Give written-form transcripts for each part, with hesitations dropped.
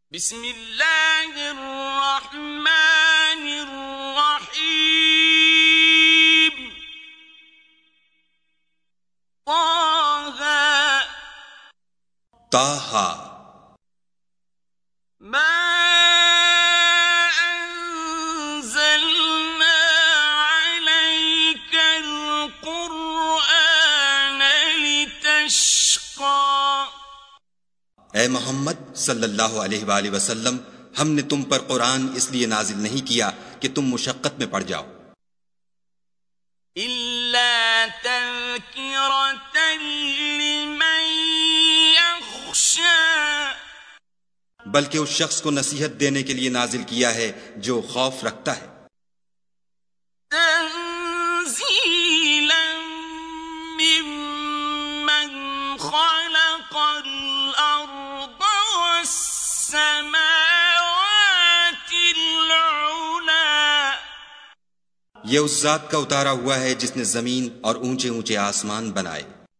بسم اللہ الرحمن الرحیم طٰہٰ ما انزلنا علیک القرآن لتشقی۔ اے محمد صلی اللہ علیہ وآلہ وسلم، ہم نے تم پر قرآن اس لیے نازل نہیں کیا کہ تم مشقت میں پڑ جاؤ، الا تذکرۃ لمن یخشی، بلکہ اس شخص کو نصیحت دینے کے لیے نازل کیا ہے جو خوف رکھتا ہے، تنزیلا ممن خلق الارض والسماوات العلی، یہ اس ذات کا اتارا ہوا ہے جس نے زمین اور اونچے اونچے آسمان بنائے،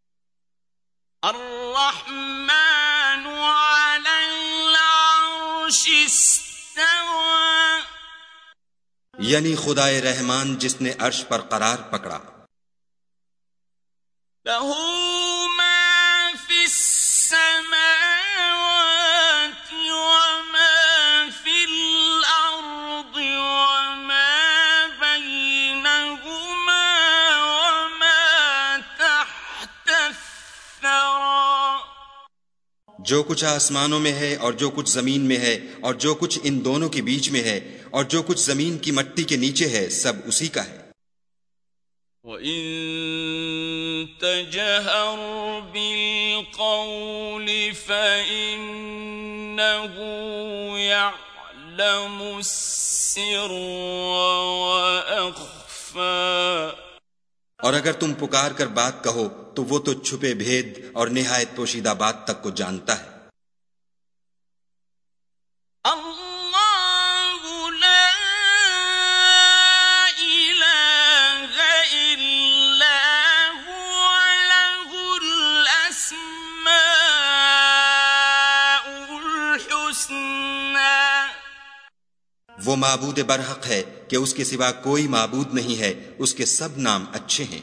الرحمن علی العرش استوى، یعنی خدائے رحمان جس نے عرش پر قرار پکڑا، له ما في السماوات وما في الأرض وما بينهما وما تحت الثرى، جو کچھ آسمانوں میں ہے اور جو کچھ زمین میں ہے اور جو کچھ ان دونوں کے بیچ میں ہے اور جو کچھ زمین کی مٹی کے نیچے ہے، سب اسی کا ہے، وَإِن تَجْهَرْ بِالْقَوْلِ فَإِنَّهُ يَعْلَمُ السِّرَّ وَأَخْفَى، اور اگر تم پکار کر بات کہو تو وہ تو چھپے بھید اور نہایت پوشیدہ بات تک کو جانتا ہے، اللہ لا الہ الا هو له الاسماء الحسنى، وہ معبود برحق ہے کہ اس کے سوا کوئی معبود نہیں ہے، اس کے سب نام اچھے ہیں،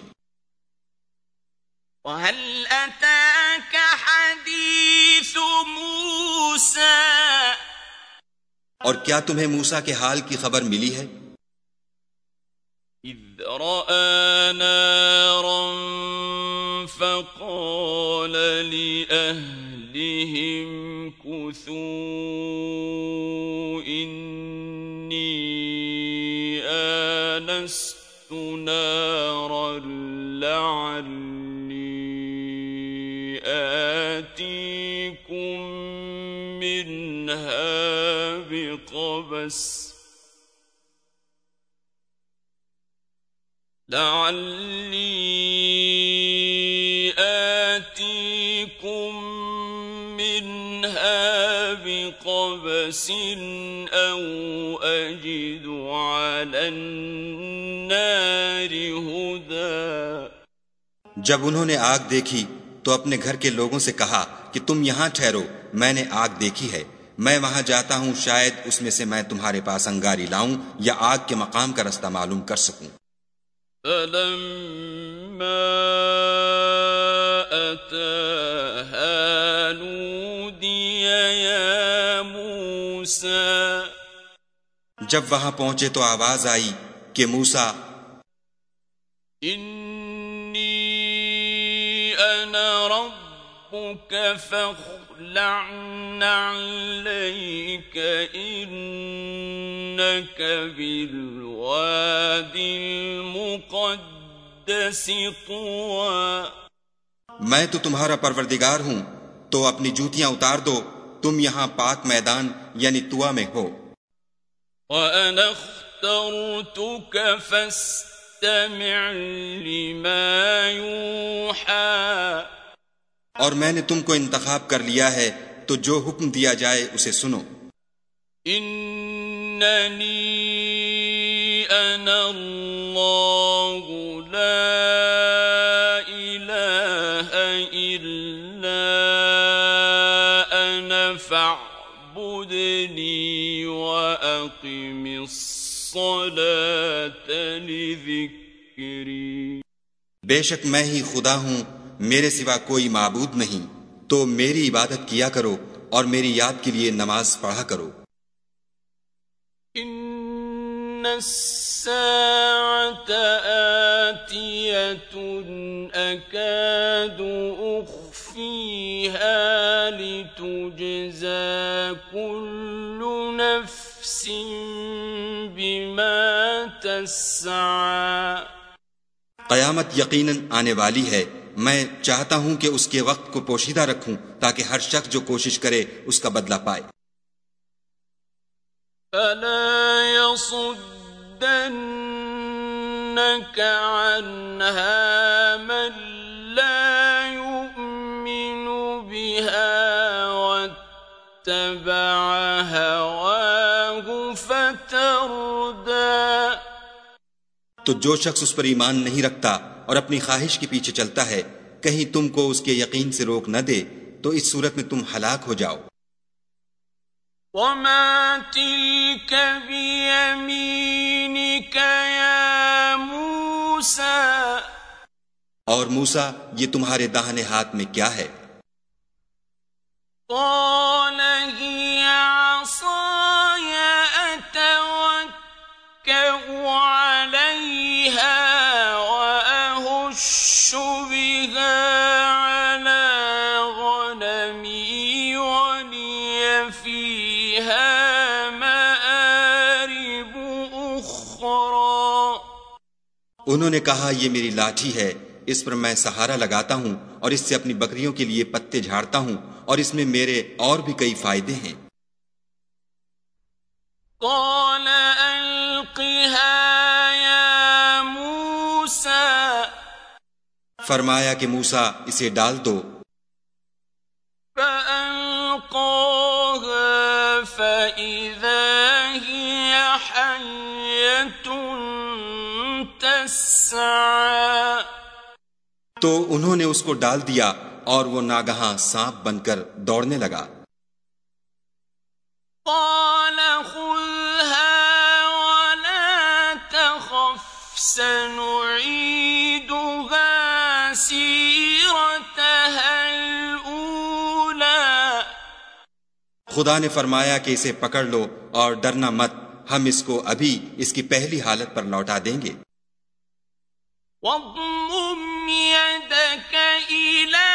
وَهَلْ أَتَاكَ حَدِيثُ مُوسَى، اور کیا تمہیں موسیٰ کے حال کی خبر ملی ہے؟ اِذْ رَأَىٰ نَارًا فَقَالَ لِأَهْلِهِمْ كُثُوا إِنِّي آنَسْتُ نَارًا لَعَلِّي آتِيكُم مِّنْهَا بِقَبَسٍ أَوْ أَجِدُ عَلَى النَّارِ هُدًى۔ جب انہوں نے آگ دیکھی تو اپنے گھر کے لوگوں سے کہا کہ تم یہاں ٹھہرو، میں نے آگ دیکھی ہے، میں وہاں جاتا ہوں، شاید اس میں سے میں تمہارے پاس انگاری لاؤں یا آگ کے مقام کا رستہ معلوم کر سکوں۔ فَلَمَّا أَتَاهَا نُودِيَ يَا مُوسَىٰ، جب وہاں پہنچے تو آواز آئی کہ موسیٰ، إِنِّي أَنَا رَبُّكَ فَاخْلَعْ نَعْلَيْكَ إِنَّكَ بِالْوَادِ الْمُقَدَّسِ طُوًى، میں تو تمہارا پروردگار ہوں، تو اپنی جوتیاں اتار دو، تم یہاں پاک میدان یعنی طویٰ میں ہو، وَأَنَا اخْتَرْتُكَ فَاسْتَمِعْ لِمَا يُوحَىٰ، اور میں نے تم کو انتخاب کر لیا ہے تو جو حکم دیا جائے اسے سنو، إِنَّنِي أَنَا اللَّهُ لَا إِلَٰهَ إِلَّا أَنَا فَاعْبُدْنِي فاعبدني وأقم الصلاة لذكری. بے شک میں ہی خدا ہوں، میرے سوا کوئی معبود نہیں، تو میری عبادت کیا کرو اور میری یاد کے لیے نماز پڑھا کرو. ان الساعة آتية أكاد أخفيها لتجزى كل نفس بما تسعى. قیامت یقیناً آنے والی ہے، میں چاہتا ہوں کہ اس کے وقت کو پوشیدہ رکھوں تاکہ ہر شخص جو کوشش کرے اس کا بدلہ پائے. فلا يصدنك عنها من لا يؤمن بها واتبع هواه فتردى. تو جو شخص اس پر ایمان نہیں رکھتا اور اپنی خواہش کے پیچھے چلتا ہے، کہیں تم کو اس کے یقین سے روک نہ دے تو اس صورت میں تم ہلاک ہو جاؤ. وما تلك بيمينك يا موسى. اور موسیٰ، یہ تمہارے داہنے ہاتھ میں کیا ہے؟ قال هي عصاي أتوكأ عليها وأهش بها على غنمي ولي فيها مآرب أخرى. انہوں نے کہا یہ میری لاٹھی ہے، اس پر میں سہارا لگاتا ہوں اور اس سے اپنی بکریوں کے لیے پتے جھاڑتا ہوں اور اس میں میرے اور بھی کئی فائدے ہیں. قال ألقها يا موسى. فرمایا کہ موسیٰ اسے ڈال دو. فألقاها فإذا هي حية تسعى. تو انہوں نے اس کو ڈال دیا اور وہ ناگہاں سانپ بن کر دوڑنے لگا. قال خذها ولا تخف سنعيدها سيرتها الأولى. خدا نے فرمایا کہ اسے پکڑ لو اور ڈرنا مت، ہم اس کو ابھی اس کی پہلی حالت پر لوٹا دیں گے. واضمم يدك إلى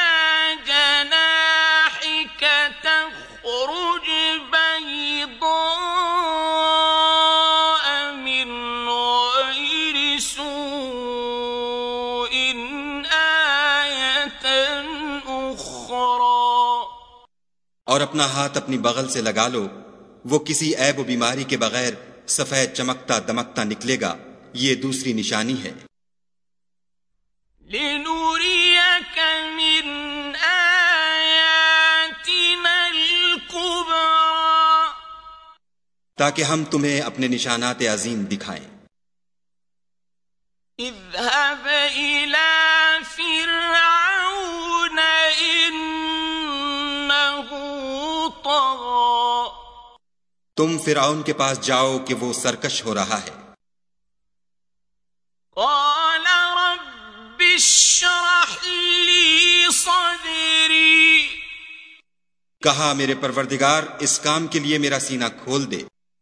جناحك تخرج بيضاء من غير سوء آية أخرى. اور اپنا ہاتھ اپنی بغل سے لگا لو، وہ کسی عیب و بیماری کے بغیر سفید چمکتا دمکتا نکلے گا، یہ دوسری نشانی ہے. لنريك من آياتنا الكبرى. تاکہ ہم تمہیں اپنے نشانات عظیم دکھائیں. اذهب إلى فرعون إنه طغى. تم فرعون کے پاس جاؤ کہ وہ سرکش ہو رہا ہے. قال رب اشرح لي صدري. کہا میرے پروردگار اس کام کے لیے میرا سینہ کھول دے.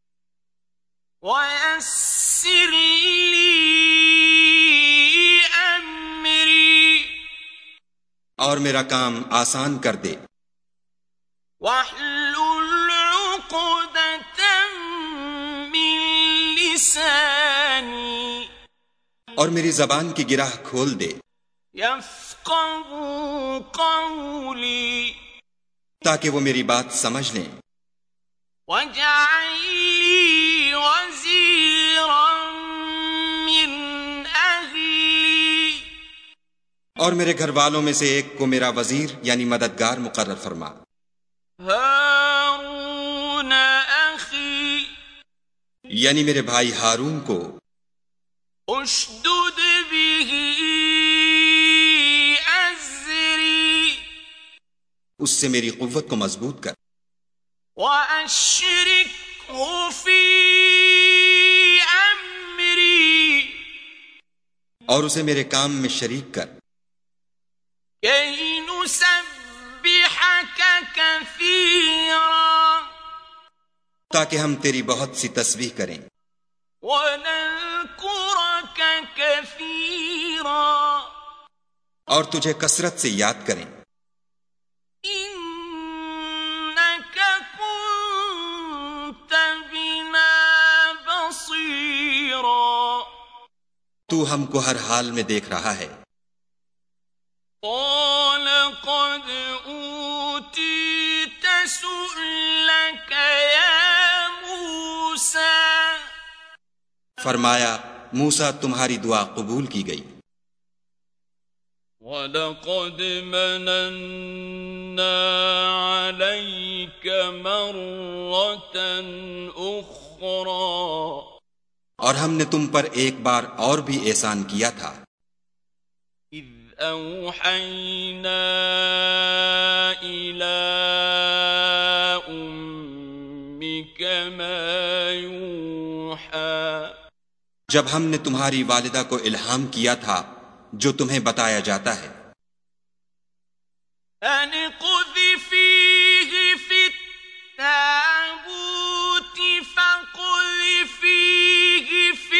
ويسر لي أمري. اور میرا کام آسان کر دے. واحلل عقدة من لساني. اور میری زبان کی گرہ کھول دے. يفقهوا قولي. تاکہ وہ میری بات سمجھ لیں. واجعل لي وزيرا من أهلي. اور میرے گھر والوں میں سے ایک کو میرا وزیر یعنی مددگار مقرر فرما. هارون أخي. یعنی میرے بھائی ہارون کو. اشدد به أزري. اس سے میری قوت کو مضبوط کر. وَأَشْرِكْهُ فِي أَمْرِي اور اسے میرے کام میں شریک کر، كَيْ نُسَبِّحَكَ كَثِيرًا تاکہ ہم تیری بہت سی تسبیح کریں وَنَذْكُرَكَ كَثِيرًا اور تجھے کثرت سے یاد کریں، إِنَّكَ كُنتَ بِنَا بَصِيرًا تو ہم کو ہر حال میں دیکھ رہا ہے۔ قَالَ قَدْ أُوتِيتَ سُؤْلَكَ يَا مُوسَىٰ فرمایا موسیٰ تمہاری دعا قبول کی گئی، وَلَقَدْ مَنَنَّا عَلَيْكَ مَرَّةً أُخْرَىٰ اور ہم نے تم پر ایک بار اور بھی احسان کیا تھا، إِذْ أَوْحَيْنَا إِلَىٰ أُمِّكَ مَا يُوحَىٰ جب ہم نے تمہاری والدہ کو الہام کیا تھا جو تمہیں بتایا جاتا ہے، أَنِ اقْذِفِيهِ فِي التَّابُوتِ فَاقْذِفِيهِ فِي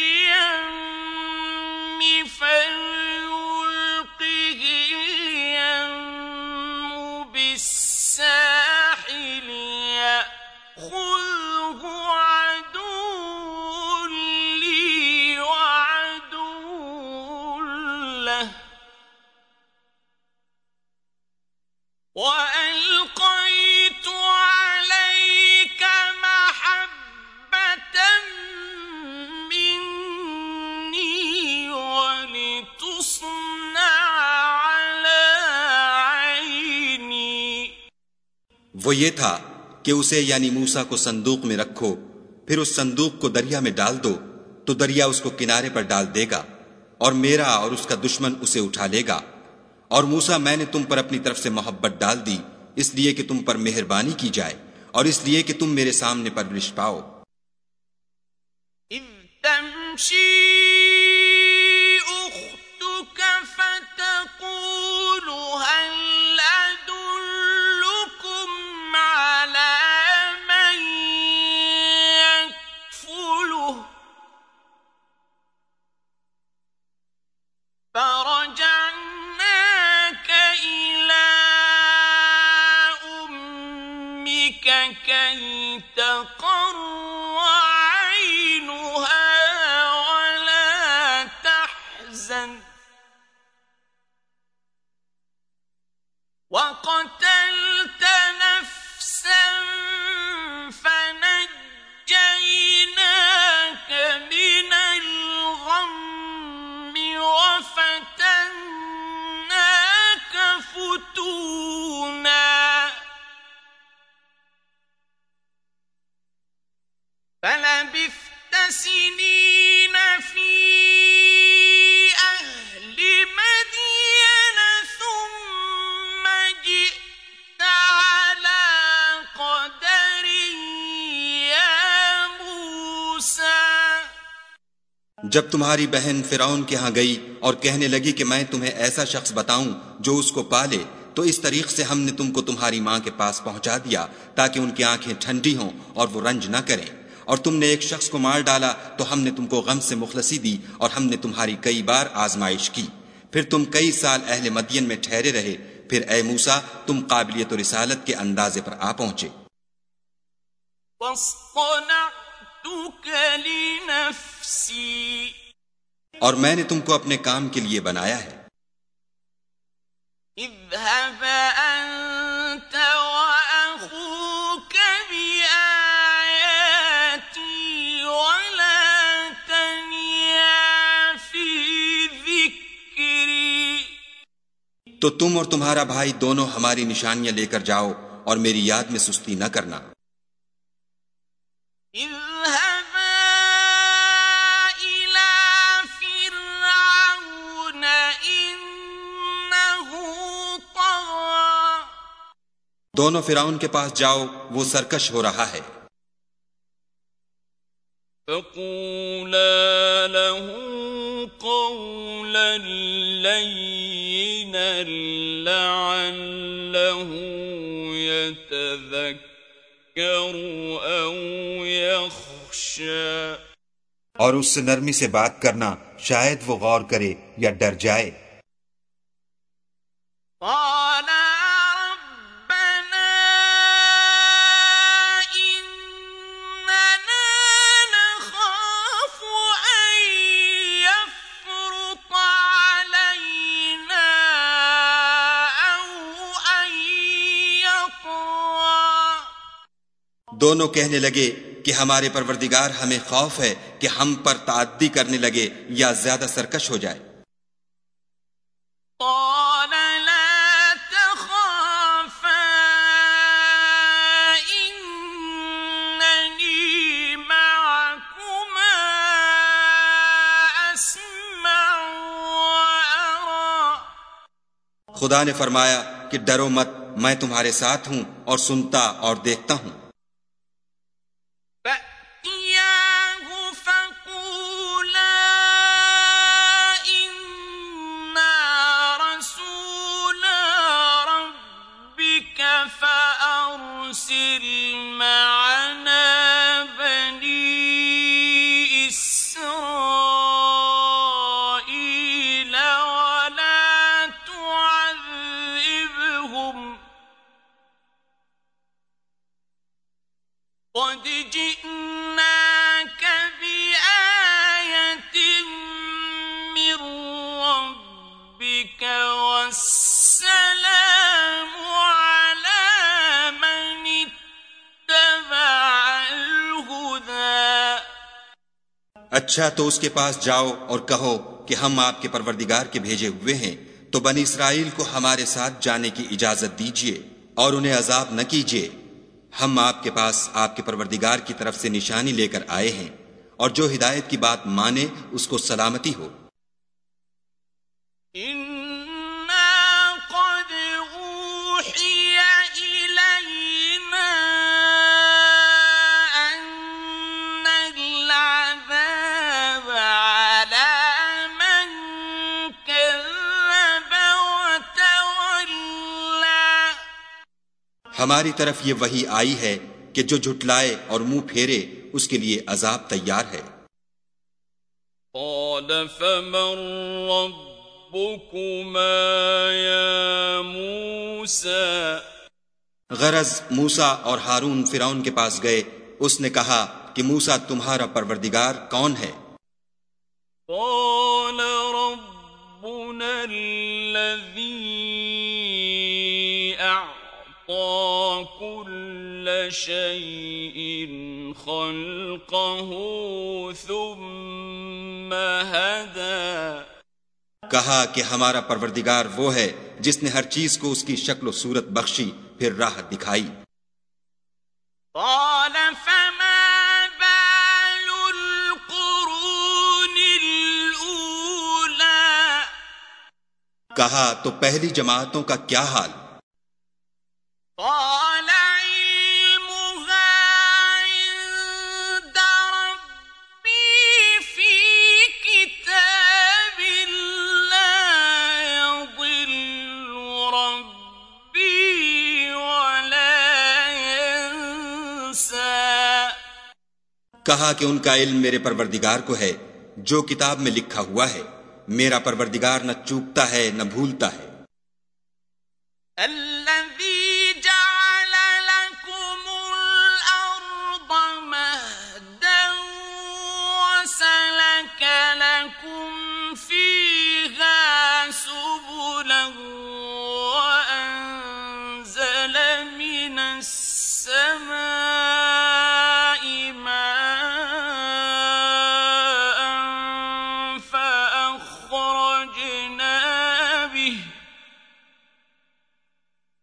الْيَمِّ فَلْيُلْقِهِ الْيَمُّ بِالسَّاحِلِ يَأْخُذْهُ عَدُوٌّ لِّي وَعَدُوٌّ لَّهُ وَأَلْقَيْتُ عَلَيْكَ مَحَبَّةً مِّنِّي وَلِتُصْنَعَ عَلَىٰ عَيْنِي وہ یہ تھا کہ اسے یعنی موسیٰ کو صندوق میں رکھو، پھر اس صندوق کو دریا میں ڈال دو تو دریا اس کو کنارے پر ڈال دے گا، اور میرا اور اس کا دشمن اسے اٹھا لے گا۔ اور موسیٰ میں نے تم پر اپنی طرف سے محبت ڈال دی، اس لیے کہ تم پر مہربانی کی جائے اور اس لیے کہ تم میرے سامنے پرورش پاؤ۔ إِذْ تَمْشِي أُخْتُكَ فَتَقُولُ هَلْ أَدُلُّكُمْ عَلَىٰ مَن يَكْفُلُهُ فَرَجَعْنَاكَ إِلَىٰ أُمِّكَ كَيْ تَقَرَّ عَيْنُهَا وَلَا تَحْزَنَ وَقَتَلْتَ نَفْسًا فَنَجَّيْنَاكَ مِنَ الْغَمِّ وَفَتَنَّاكَ فُتُونًا فَلَبِثْتَ سِنِينَ فِي أَهْلِ مَدْيَنَ ثُمَّ جِئْتَ عَلَىٰ قَدَرٍ يَا مُوسَىٰ جب تمہاری بہن فرعون کے ہاں گئی اور کہنے لگی کہ میں تمہیں ایسا شخص بتاؤں جو اس کو پالے، تو اس طریق سے ہم نے تم کو تمہاری ماں کے پاس پہنچا دیا تاکہ ان کی آنکھیں ٹھنڈی ہوں اور وہ رنج نہ کریں، اور تم نے ایک شخص کو مار ڈالا تو ہم نے تم کو غم سے مخلصی دی، اور ہم نے تمہاری کئی بار آزمائش کی، پھر تم کئی سال اہل مدین میں ٹھہرے رہے، پھر اے موسیٰ تم قابلیت و رسالت کے اندازے پر آ پہنچے۔ وَاصْطَنَعْتُكَ لِنَفْسِي اور میں نے تم کو اپنے کام کے لیے بنایا ہے، اذهب أنت وأخوك بآياتي ولا تنيا في ذكري تو تم اور تمہارا بھائی دونوں ہماری نشانیاں لے کر جاؤ اور میری یاد میں سستی نہ کرنا۔ اذهبا إلى فرعون إنه طغى دونوں فرعون کے پاس جاؤ، وہ سرکش ہو رہا ہے۔ فقولا له قولا لينا لعله يتذكر أو يخشى، اور اس سے نرمی سے بات کرنا، شاید وہ غور کرے یا ڈر جائے۔ قال ربنا إننا نخاف أن يفرط علينا أو أن يطغى، دونوں کہنے لگے کہ ہمارے پروردگار ہمیں خوف ہے کہ ہم پر تعدی کرنے لگے یا زیادہ سرکش ہو جائے۔ قال لا تخافا إنني معكما أسمع وأرى، خدا نے فرمایا کہ ڈرو مت، میں تمہارے ساتھ ہوں اور سنتا اور دیکھتا ہوں۔ فأتياه فقولا إنا رسولا ربك فأرسل معنا بني إسرائيل ولا تعذبهم قد جئناك بآية من ربك والسلام على من اتبع الهدى۔ اچھا تو اس کے پاس جاؤ اور کہو کہ ہم آپ کے پروردگار کے بھیجے ہوئے ہیں، تو بنی اسرائیل کو ہمارے ساتھ جانے کی اجازت دیجیے اور انہیں عذاب نہ کیجیے۔ ہم آپ کے پاس آپ کے پروردگار کی طرف سے نشانی لے کر آئے ہیں، اور جو ہدایت کی بات مانے اس کو سلامتی ہو۔ إنا قد أوحي إلينا أن العذاب على من كذب وتولى، ہماری طرف یہ وحی آئی ہے کہ جو جھٹلائے اور منہ پھیرے اس کے لیے عذاب تیار ہے۔ قال فمن ربكما يا موسى، غرض موسیٰ اور ہارون فرعون کے پاس گئے، اس نے کہا کہ موسیٰ تمہارا پروردگار کون ہے؟ قال ربنا الذي أعطى كل شيء خلقه ثم هدى، کہا کہ ہمارا پروردگار وہ ہے جس نے ہر چیز کو اس کی شکل و صورت بخشی پھر راہ دکھائی۔ قال فما بال القرون الأولى، کہا تو پہلی جماعتوں کا کیا حال؟ قال علمها عند ربي في كتاب لا يضل ربي ولا ينسى، کہا کہ ان کا علم میرے پروردگار کو ہے، جو کتاب میں لکھا ہوا ہے، میرا پروردگار نہ چوکتا ہے نہ بھولتا ہے۔ الذي جعل لكم الأرض مهدا وسلك لكم فيها سبلا وأنزل من السماء ماء فأخرجنا به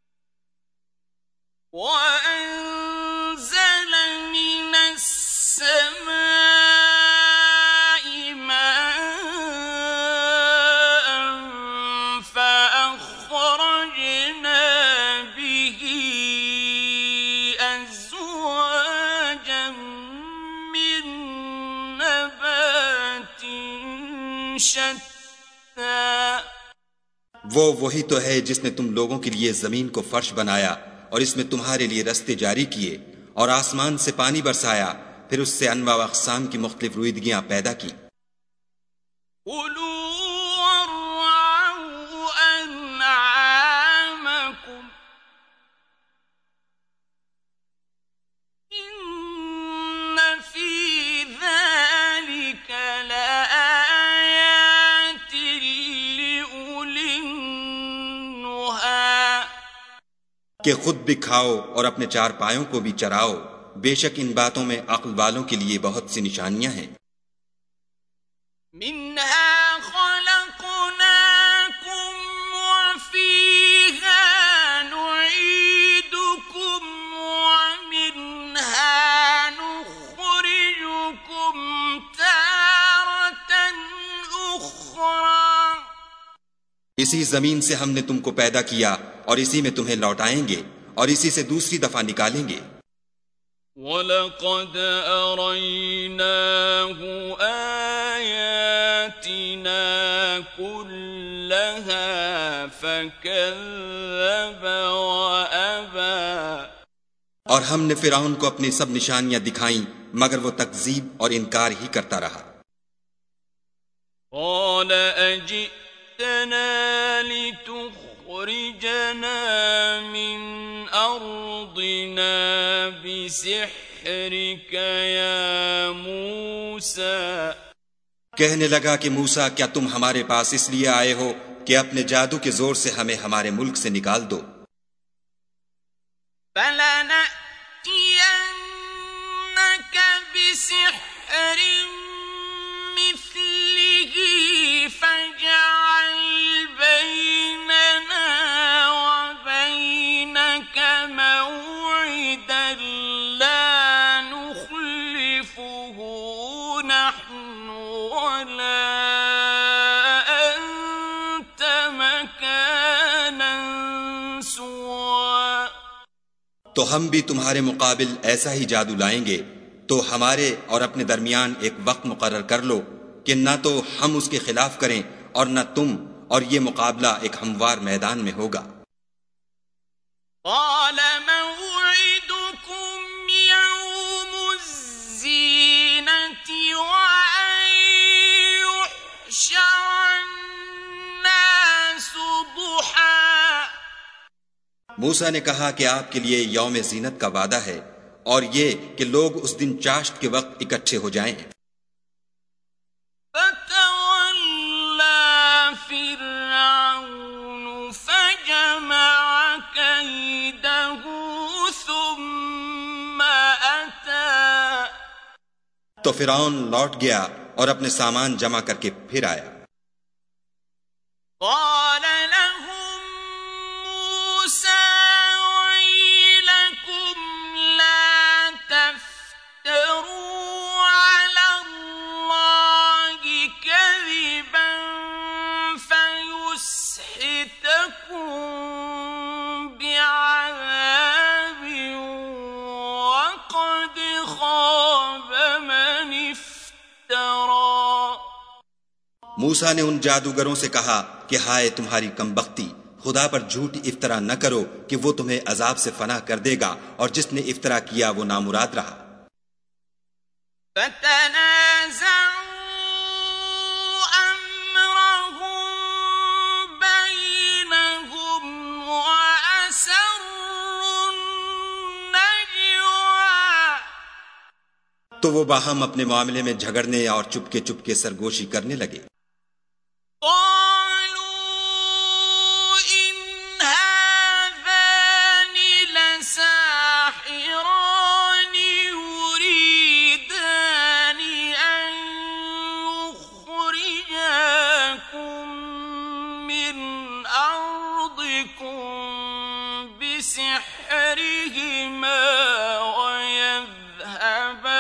شتى وہی تو ہے جس نے تم لوگوں کے لیے زمین کو فرش بنایا اور اس میں تمہارے لیے رستے جاری کیے اور آسمان سے پانی برسایا، پھر اس سے انواع و اقسام کی مختلف رویدگیاں پیدا کی۔ كُلُوا وَارْعَوْا أَنْعَامَكُمْ إِنَّ فِي ذَلِكَ لَآيَاتٍ لِأُولِي النُّهَىٰ۔ کہ خود بھی کھاؤ اور اپنے چار پایوں کو بھی چراؤ، بے شک ان باتوں میں عقل والوں کے لیے بہت سی نشانیاں ہیں۔ منها خلقناكم وفيها نعيدكم ومنها نخرجكم تارة أخرى۔ اسی زمین سے ہم نے تم کو پیدا کیا اور اسی میں تمہیں لوٹائیں گے اور اسی سے دوسری دفعہ نکالیں گے۔ وَلَقَدْ أَرَيْنَاهُ آيَاتِنَا كُلَّهَا فَكَذَّبَ وَأَبَى۔ اور ہم نے فرعون کو اپنی سب نشانیاں دکھائیں مگر وہ تکذیب اور انکار ہی کرتا رہا۔ قَالَ أَجِئْتَنَا لِتُخْرِجَنَا مِنْ أَرْضِنَا بِسِحْرِكَ يَا مُوسَى۔ کہنے لگا کہ موسیٰ، کیا تم ہمارے پاس اس لیے آئے ہو کہ اپنے جادو کے زور سے ہمیں ہمارے ملک سے نکال دو؟ فَلَنَأْتِيَنَّكَ بِسِحْرٍ مِثْلِهِ فَاجْعَلْ بَيْنَنَا وَبَيْنَكَ مَوْعِدًا لَا نُخْلِفُهُ نَحْنُ وَلَا أَنْتَ مَكَانًا سُوًى۔ تو ہم بھی تمہارے مقابل ایسا ہی جادو لائیں گے، تو ہمارے اور اپنے درمیان ایک وقت مقرر کر لو کہ نہ تو ہم اس کے خلاف کریں اور نہ تم، اور یہ مقابلہ ایک ہموار میدان میں ہوگا۔ قال موعدكم يوم الزينة وأن يحشر الناس ضحى۔ موسیٰ نے کہا کہ آپ کے لیے یوم زینت کا وعدہ ہے اور یہ کہ لوگ اس دن چاشت کے وقت اکٹھے ہو جائیں۔ فتولى فرعون فجمع كيده ثم أتى۔ تو فرعون لوٹ گیا اور اپنے سامان جمع کر کے پھر آیا۔ قال لهم موسى ويلكم لا تفتروا على الله كذبا فيسحتكم بعذاب وقد خاب من افترى۔ موسیٰ نے ان جادوگروں سے کہا کہ ہائے تمہاری کم بختی، خدا پر جھوٹ افطرا نہ کرو کہ وہ تمہیں عذاب سے فنا کر دے گا، اور جس نے افطرا کیا وہ نامراد رہا۔ فتنازعوا أمرهم بينهم وأسروا النجوى۔ تو وہ باہم اپنے معاملے میں جھگڑنے اور چپکے چپکے سرگوشی کرنے لگے۔ قالوا إن هذان لساحران يريدان أن يخرجاكم من أرضكم بسحرهما ويذهبا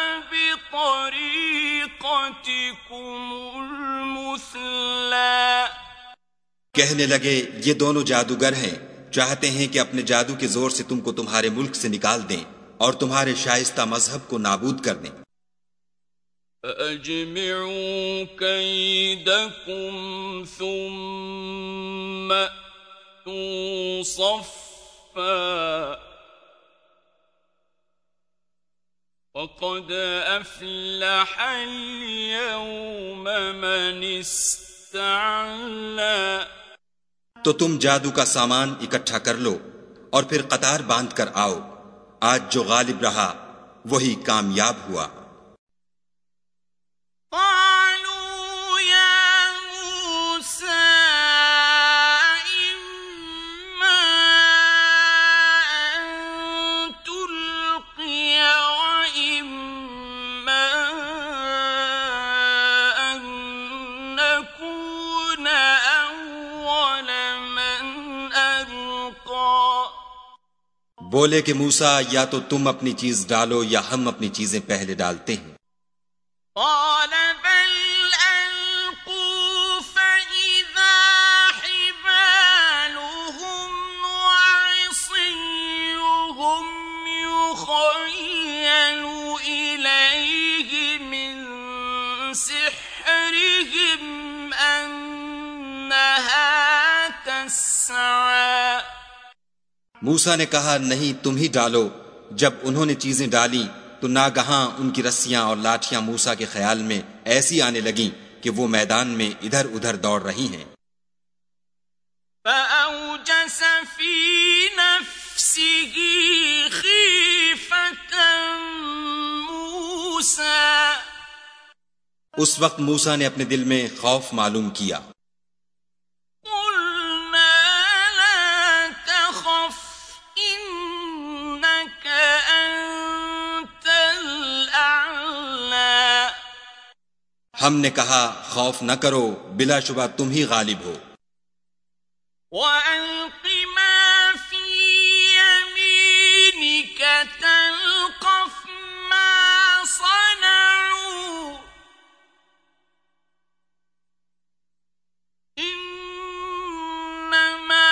بطريقتكم المثلى۔ کہنے لگے یہ دونوں جادوگر ہیں، چاہتے ہیں کہ اپنے جادو کے زور سے تم کو تمہارے ملک سے نکال دیں اور تمہارے شائستہ مذہب کو نابود کر دیں۔ فأجمعوا كيدكم ثم أتوا صفا وقد أفلح اليوم من استعلى۔ تو تم جادو کا سامان اکٹھا کر لو اور پھر قطار باندھ کر آؤ، آج جو غالب رہا وہی کامیاب ہوا۔ قالوا يا موسى إما أن تلقي وإما أن نكون أول من ألقى۔ بولے کہ موسیٰ یا تو تم اپنی چیز ڈالو یا ہم اپنی چیزیں پہلے ڈالتے ہیں۔ قال بل ألقوا فإذا حبالهم وعصيهم يخيل إليه من سحرهم أنها تسعى۔ موسیٰ نے کہا نہیں تم ہی ڈالو۔ جب انہوں نے چیزیں ڈالی تو ناگہاں ان کی رسیاں اور لاٹھیاں موسیٰ کے خیال میں ایسی آنے لگیں کہ وہ میدان میں ادھر ادھر دوڑ رہی ہیں۔ فأوجس في نفسه خيفة موسى۔ اس وقت موسیٰ نے اپنے دل میں خوف معلوم کیا۔ قلنا لا تخف إنك أنت الأعلى۔ ہم نے کہا خوف نہ کرو، بلا شبہ تم ہی غالب ہو۔ وألق ما في يمينك تلقف ما صنعوا إنما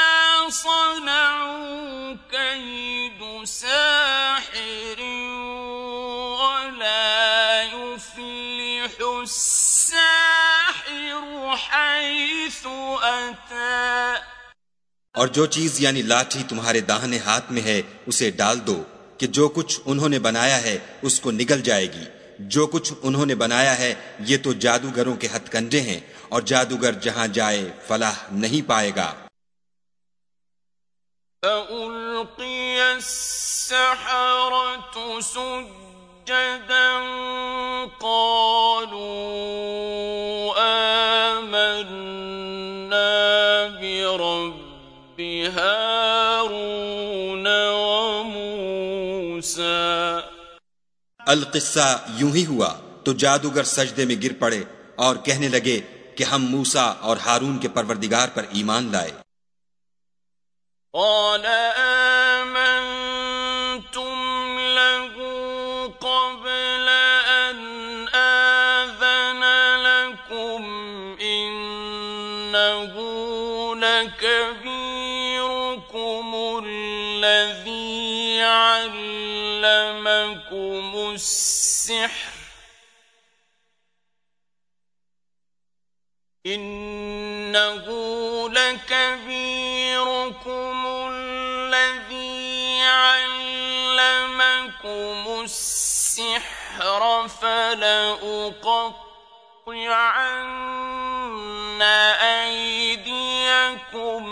صنعوا كيد ساحر ولا يفلح الساحر حيث أتى۔ اور جو چیز یعنی لاٹھی تمہارے داہنے ہاتھ میں ہے اسے ڈال دو کہ جو کچھ انہوں نے بنایا ہے اس کو نگل جائے گی۔ جو کچھ انہوں نے بنایا ہے یہ تو جادوگروں کے ہتھ کنڈے ہیں، اور جادوگر جہاں جائے فلاح نہیں پائے گا۔ فألقي السحرة سجدا قالوا آمنا برب هارون وموسى۔ القصہ یوں ہی ہوا تو جادوگر سجدے میں گر پڑے اور کہنے لگے کہ ہم موسیٰ اور ہارون کے پروردگار پر ایمان لائے۔ قال آمنتم له قبل أن آذن لكم إنه لكبيركم الذي علمكم السحر إنه لكبيركم الذي علمكم السحر فلأقطعن أيديكم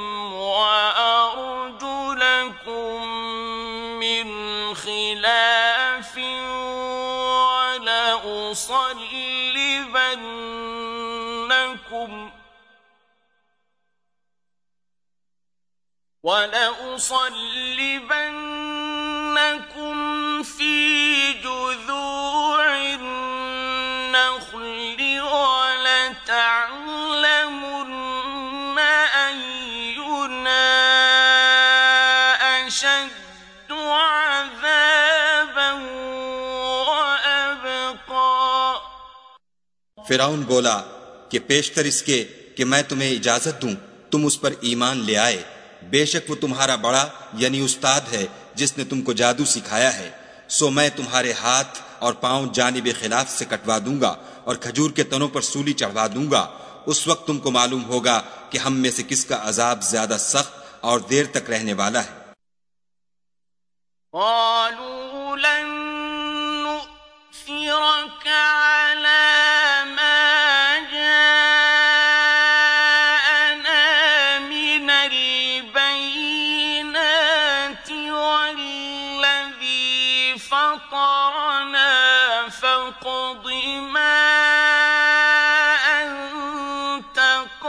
وأرجلكم من خلاف ولأصلبنكم في جذوع النخل ولتعلمن أينا أشد عذابا وأبقى۔ فرعون بولا کہ پیشتر اس کے کہ میں تمہیں اجازت دوں تم اس پر ایمان لے آئے، بے شک وہ تمہارا بڑا یعنی استاد ہے جس نے تم کو جادو سکھایا ہے، سو میں تمہارے ہاتھ اور پاؤں جانب خلاف سے کٹوا دوں گا اور کھجور کے تنوں پر سولی چڑھوا دوں گا. اس وقت تم کو معلوم ہوگا کہ ہم میں سے کس کا عذاب زیادہ سخت اور دیر تک رہنے والا ہے. قالوا لن نؤثرك على ما جاءنا من البينات والذي فطرنا فاقض ما أنت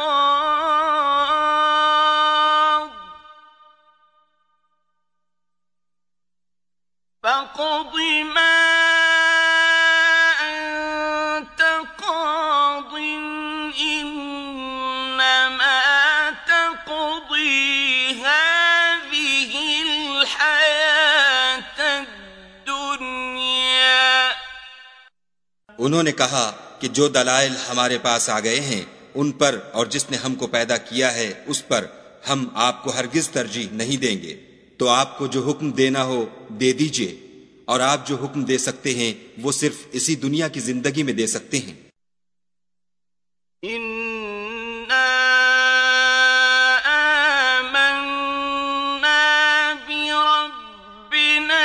قاض فاقض ما أنت قاض إنما تقضي هذه الحياة الدنيا. انہوں نے کہا کہ جو دلائل ہمارے پاس آ گئے ہیں ان پر اور جس نے ہم کو پیدا کیا ہے اس پر ہم آپ کو ہرگز ترجیح نہیں دیں گے. تو آپ کو جو حکم دینا ہو دے دیجئے، اور آپ جو حکم دے سکتے ہیں وہ صرف اسی دنیا کی زندگی میں دے سکتے ہیں. إنا آمنا بربنا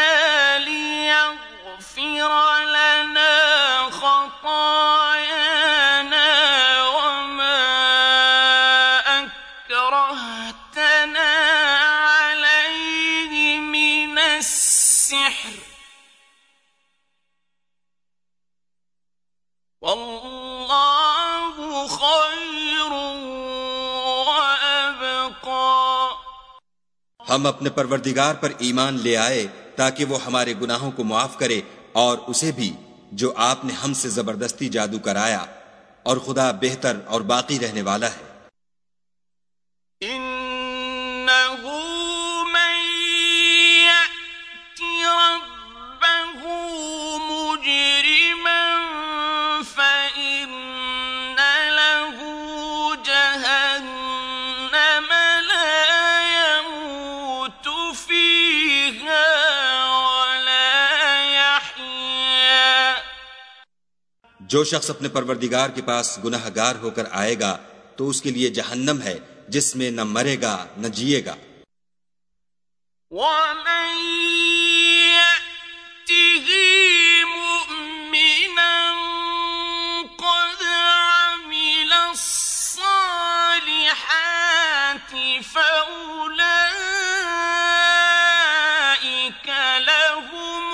ليغفر لنا خطايانا وما أكرهتنا عليه من السحر واللہ خیر وابقا. ہم اپنے پروردگار پر ایمان لے آئے تاکہ وہ ہمارے گناہوں کو معاف کرے اور اسے بھی جو آپ نے ہم سے زبردستی جادو کرایا، اور خدا بہتر اور باقی رہنے والا ہے. إنه من يأت ربه مجرما فإن له جهنم لا يموت فيها ولا يحيا. جو شخص اپنے پروردگار کے پاس گناہ گار ہو کر آئے گا تو اس کے لیے جہنم ہے جس میں نہ مرے گا نہ جیے گا. ومن يأته مؤمنا قد عمل الصالحات فأولئك لهم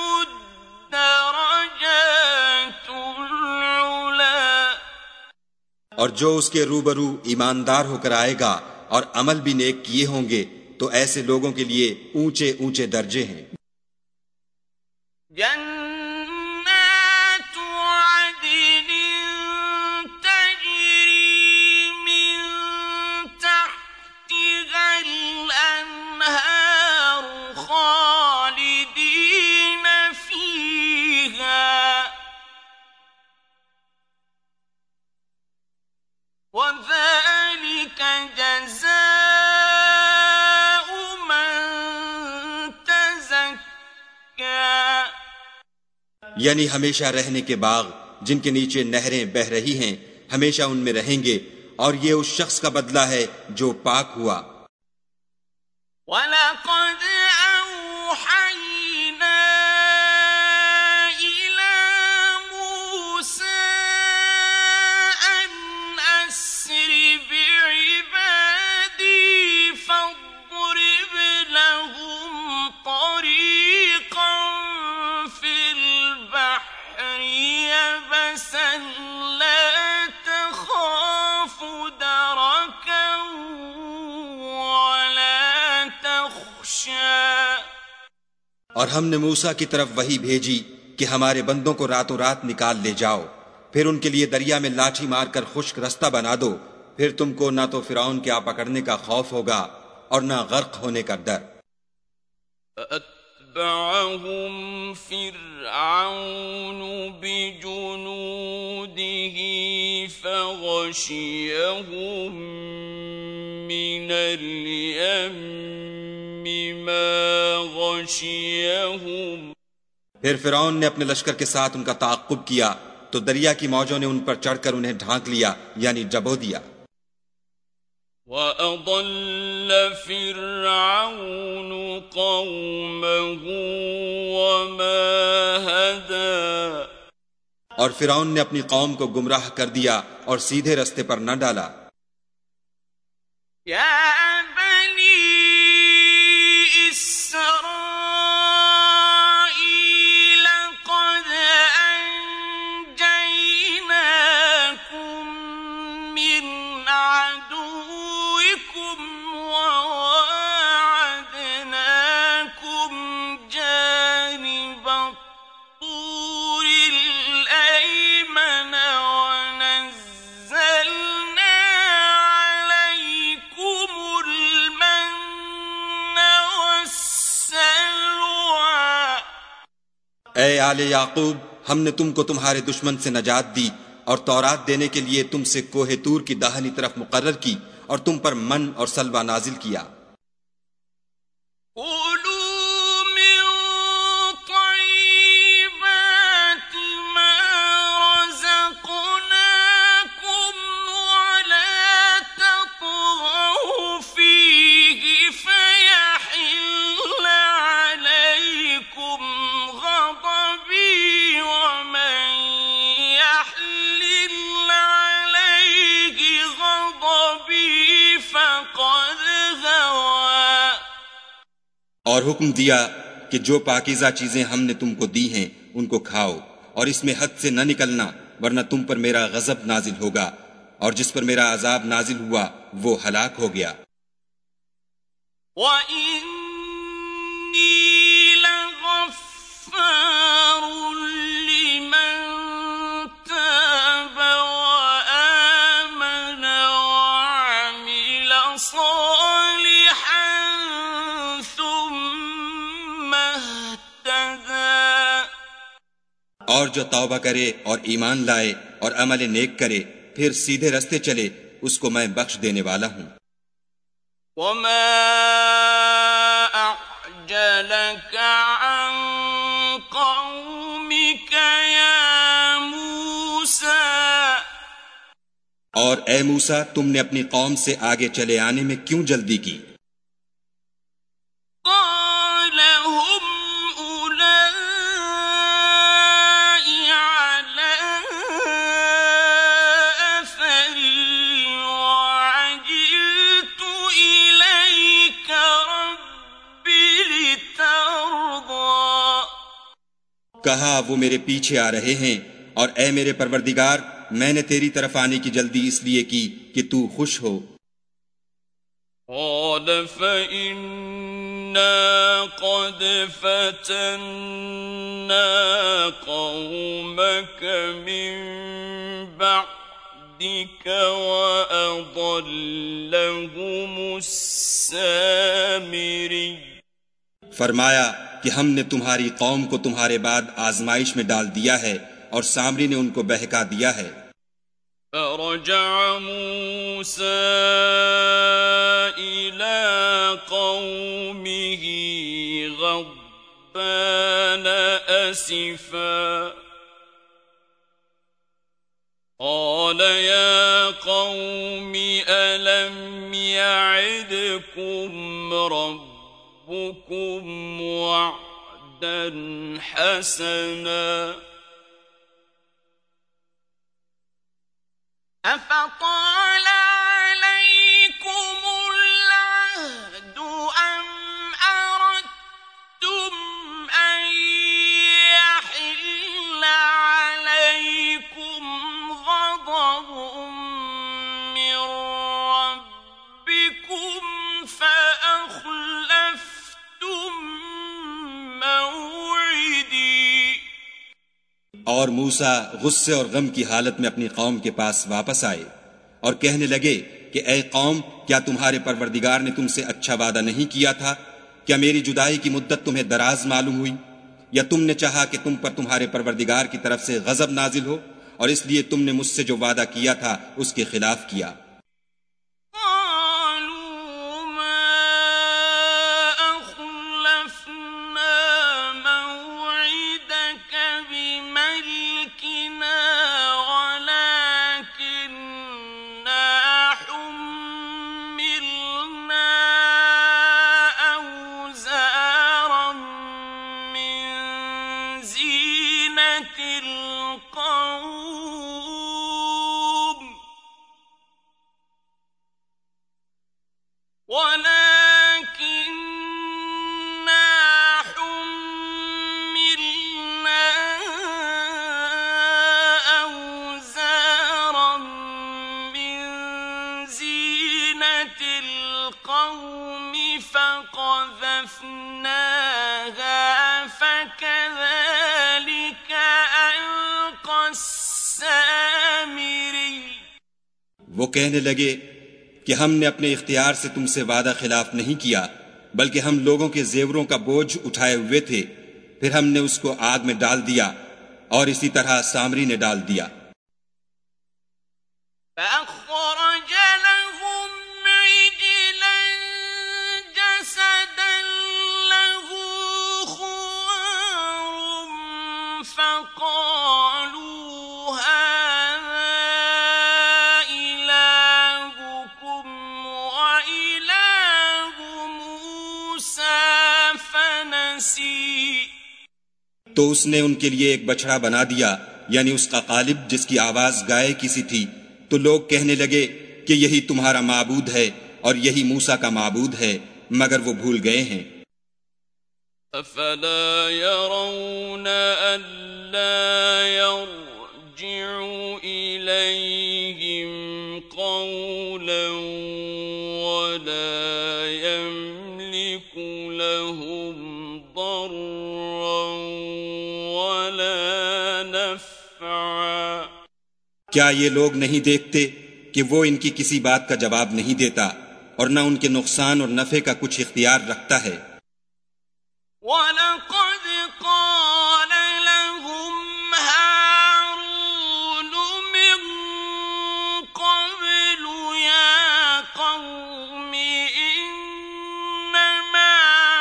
الدرجات العلا. اور جو اس کے روبرو ایماندار ہو کر آئے گا اور عمل بھی نیک کیے ہوں گے تو ایسے لوگوں کے لیے اونچے اونچے درجے ہیں. جنات عدن تجری من تحتها الأنهار خالدين فيها وذلك جزاء من تزكى. یعنی ہمیشہ رہنے کے باغ جن کے نیچے نہریں بہ رہی ہیں ہمیشہ ان میں رہیں گے، اور یہ اس شخص کا بدلہ ہے جو پاک ہوا. وَلَقَدْ أَوْحَيْنَا إِلَى مُوسَىٰ أَنْ أَسْرِ بِعِبَادِي فَاضْرِبْ لَهُمْ طَرِيقًا فِي الْبَحْرِ يَبَسًا لَا تَخَافُ دَرَكًا وَلَا تَخْشَىٰ. اور ہم نے موسیٰ کی طرف وحی بھیجی کہ ہمارے بندوں کو راتوں رات نکال لے جاؤ، پھر ان کے لیے دریا میں لاٹھی مار کر خشک رستہ بنا دو، پھر تم کو نہ تو فرعون کے آ پکڑنے کا خوف ہوگا اور نہ غرق ہونے کا ڈر. فَأَتْبَعَهُمْ فِرْعَوْنُ بِجُنُودِهِ فَغَشِيَهُم مِّنَ الْيَمِّ مَا غَشِيَهُمْ. پھر فرعون نے اپنے لشکر کے ساتھ ان کا تعاقب کیا تو دریا کی موجوں نے ان پر چڑھ کر انہیں ڈھانک لیا، یعنی ڈبو دیا۔ وَأَضَلَّ فِرْعَوْنُ قَوْمَهُ وَمَا هَدَىٰ، اور فرعون نے اپنی قوم کو گمراہ کر دیا اور سیدھے رستے پر نہ ڈالا۔ یا بنی اسرائیل قد انجیناکم من عدوکم وواعدناکم جانب الطور الأيمن ونزلنا عليكم المن والسلوى۔ اے آل یعقوب، ہم نے تم کو تمہارے دشمن سے نجات دی اور تورات دینے کے لیے تم سے کوہ طور کی داہنی طرف مقرر کی اور تم پر من اور سلوہ نازل کیا۔ كُلُوا مِن طَيِّبَاتِ مَا رَزَقْنَاكُمْ وَلَا تَطْغَوْا فِيهِ فَيَحِلَّ عَلَيْكُمْ غَضَبِي وَمَن يَحْلِلْ عَلَيْهِ غَضَبِي فَقَدْ هَوَىٰ۔ اور حکم دیا کہ جو پاکیزہ چیزیں ہم نے تم کو دی ہیں ان کو کھاؤ، اور اس میں حد سے نہ نکلنا ورنہ تم پر میرا غضب نازل ہوگا، اور جس پر میرا عذاب نازل ہوا وہ ہلاک ہو گیا۔ وَإِنِّي لَغَفَّارٌ لِّمَن تَابَ وَآمَنَ وَعَمِلَ صَالِحًا ثُمَّ اهْتَدَىٰ۔ اور جو توبہ کرے اور ایمان لائے اور عمل نیک کرے پھر سیدھے رستے چلے اس کو میں بخش دینے والا ہوں۔ وَمَا أَعْجَلَكَ عَن قَوْمِكَ يَا مُوسَىٰ۔ اور اے موسیٰ، تم نے اپنی قوم سے آگے چلے آنے میں کیوں جلدی کی؟ قَالَ هُمْ أُولَاءِ عَلَىٰ أَثَرِي وَعَجِلْتُ إِلَيْكَ رَبِّ لِتَرْضَىٰ۔ کہا وہ میرے پیچھے آ رہے ہیں، اور اے میرے پروردگار، میں نے تیری طرف آنے کی جلدی اس لیے کی کہ تو خوش ہو۔ قَالَ فَإِنَّا قَدْ فَتَنَّا قَوْمَكَ مِن بَعْدِكَ وَأَضَلَّهُمُ السَّامِرِيُّ۔ فرمایا کہ ہم نے تمہاری قوم کو تمہارے بعد آزمائش میں ڈال دیا ہے اور سامری نے ان کو بہکا دیا ہے۔ فرجع موسى إلى قومه غضبان أسفا قال يا قوم ألم يعدكم ربكم وعدا حسنا أفطال عليكم العهد أم أردتم أن يحل عليكم غضب من ربكم فأخلفتم موعدي۔ اور موسیٰ غصے اور غم کی حالت میں اپنی قوم کے پاس واپس آئے اور کہنے لگے کہ اے قوم، کیا تمہارے پروردگار نے تم سے اچھا وعدہ نہیں کیا تھا؟ کیا میری جدائی کی مدت تمہیں دراز معلوم ہوئی؟ یا تم نے چاہا کہ تم پر تمہارے پروردگار کی طرف سے غضب نازل ہو، اور اس لیے تم نے مجھ سے جو وعدہ کیا تھا اس کے خلاف کیا؟ قالوا ما أخلفنا موعدنا وہ کہنے لگے کہ ہم نے اپنے اختیار سے تم سے وعدہ خلاف نہیں کیا، بلکہ ہم لوگوں کے زیوروں کا بوجھ اٹھائے ہوئے تھے، پھر ہم نے اس کو آگ میں ڈال دیا، اور اسی طرح سامری نے ڈال دیا۔ فأخرج لهم عجلا جسدا له خوار فقالوا هذا إلهكم وإله موسى فنسي۔ تو اس نے ان کے لیے ایک بچڑا بنا دیا، یعنی اس کا قالب جس کی آواز گائے کی سی تھی، تو لوگ کہنے لگے کہ یہی تمہارا معبود ہے اور یہی موسیٰ کا معبود ہے، مگر وہ بھول گئے ہیں۔ افلا يرون الا يرجع اليهم قولا ولا يملك لهم ضرا ولا نفعا۔ کیا یہ لوگ نہیں دیکھتے کہ وہ ان کی کسی بات کا جواب نہیں دیتا اور نہ ان کے نقصان اور نفع کا کچھ اختیار رکھتا ہے؟ وَلَقَدْ قَالَ لَهُمْ هَارُونُ مِن قَبْلُ يَا قَوْمِ إِنَّمَا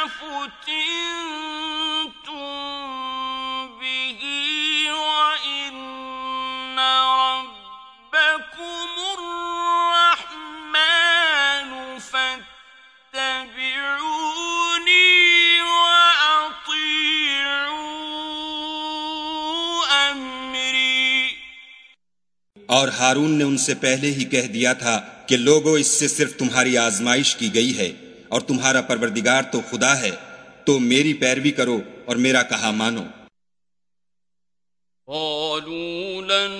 فُتِنْتُمْ بِهِ وَإِنَّ رَبَّكُمُ الرَّحْمَنُ فَاتَّبِعُونِي اور ہارون نے ان سے پہلے ہی کہہ دیا تھا کہ لوگوں اس سے صرف تمہاری آزمائش کی گئی ہے، اور تمہارا پروردگار تو خدا ہے، تو میری پیروی کرو اور میرا کہا مانو۔ قالوا لن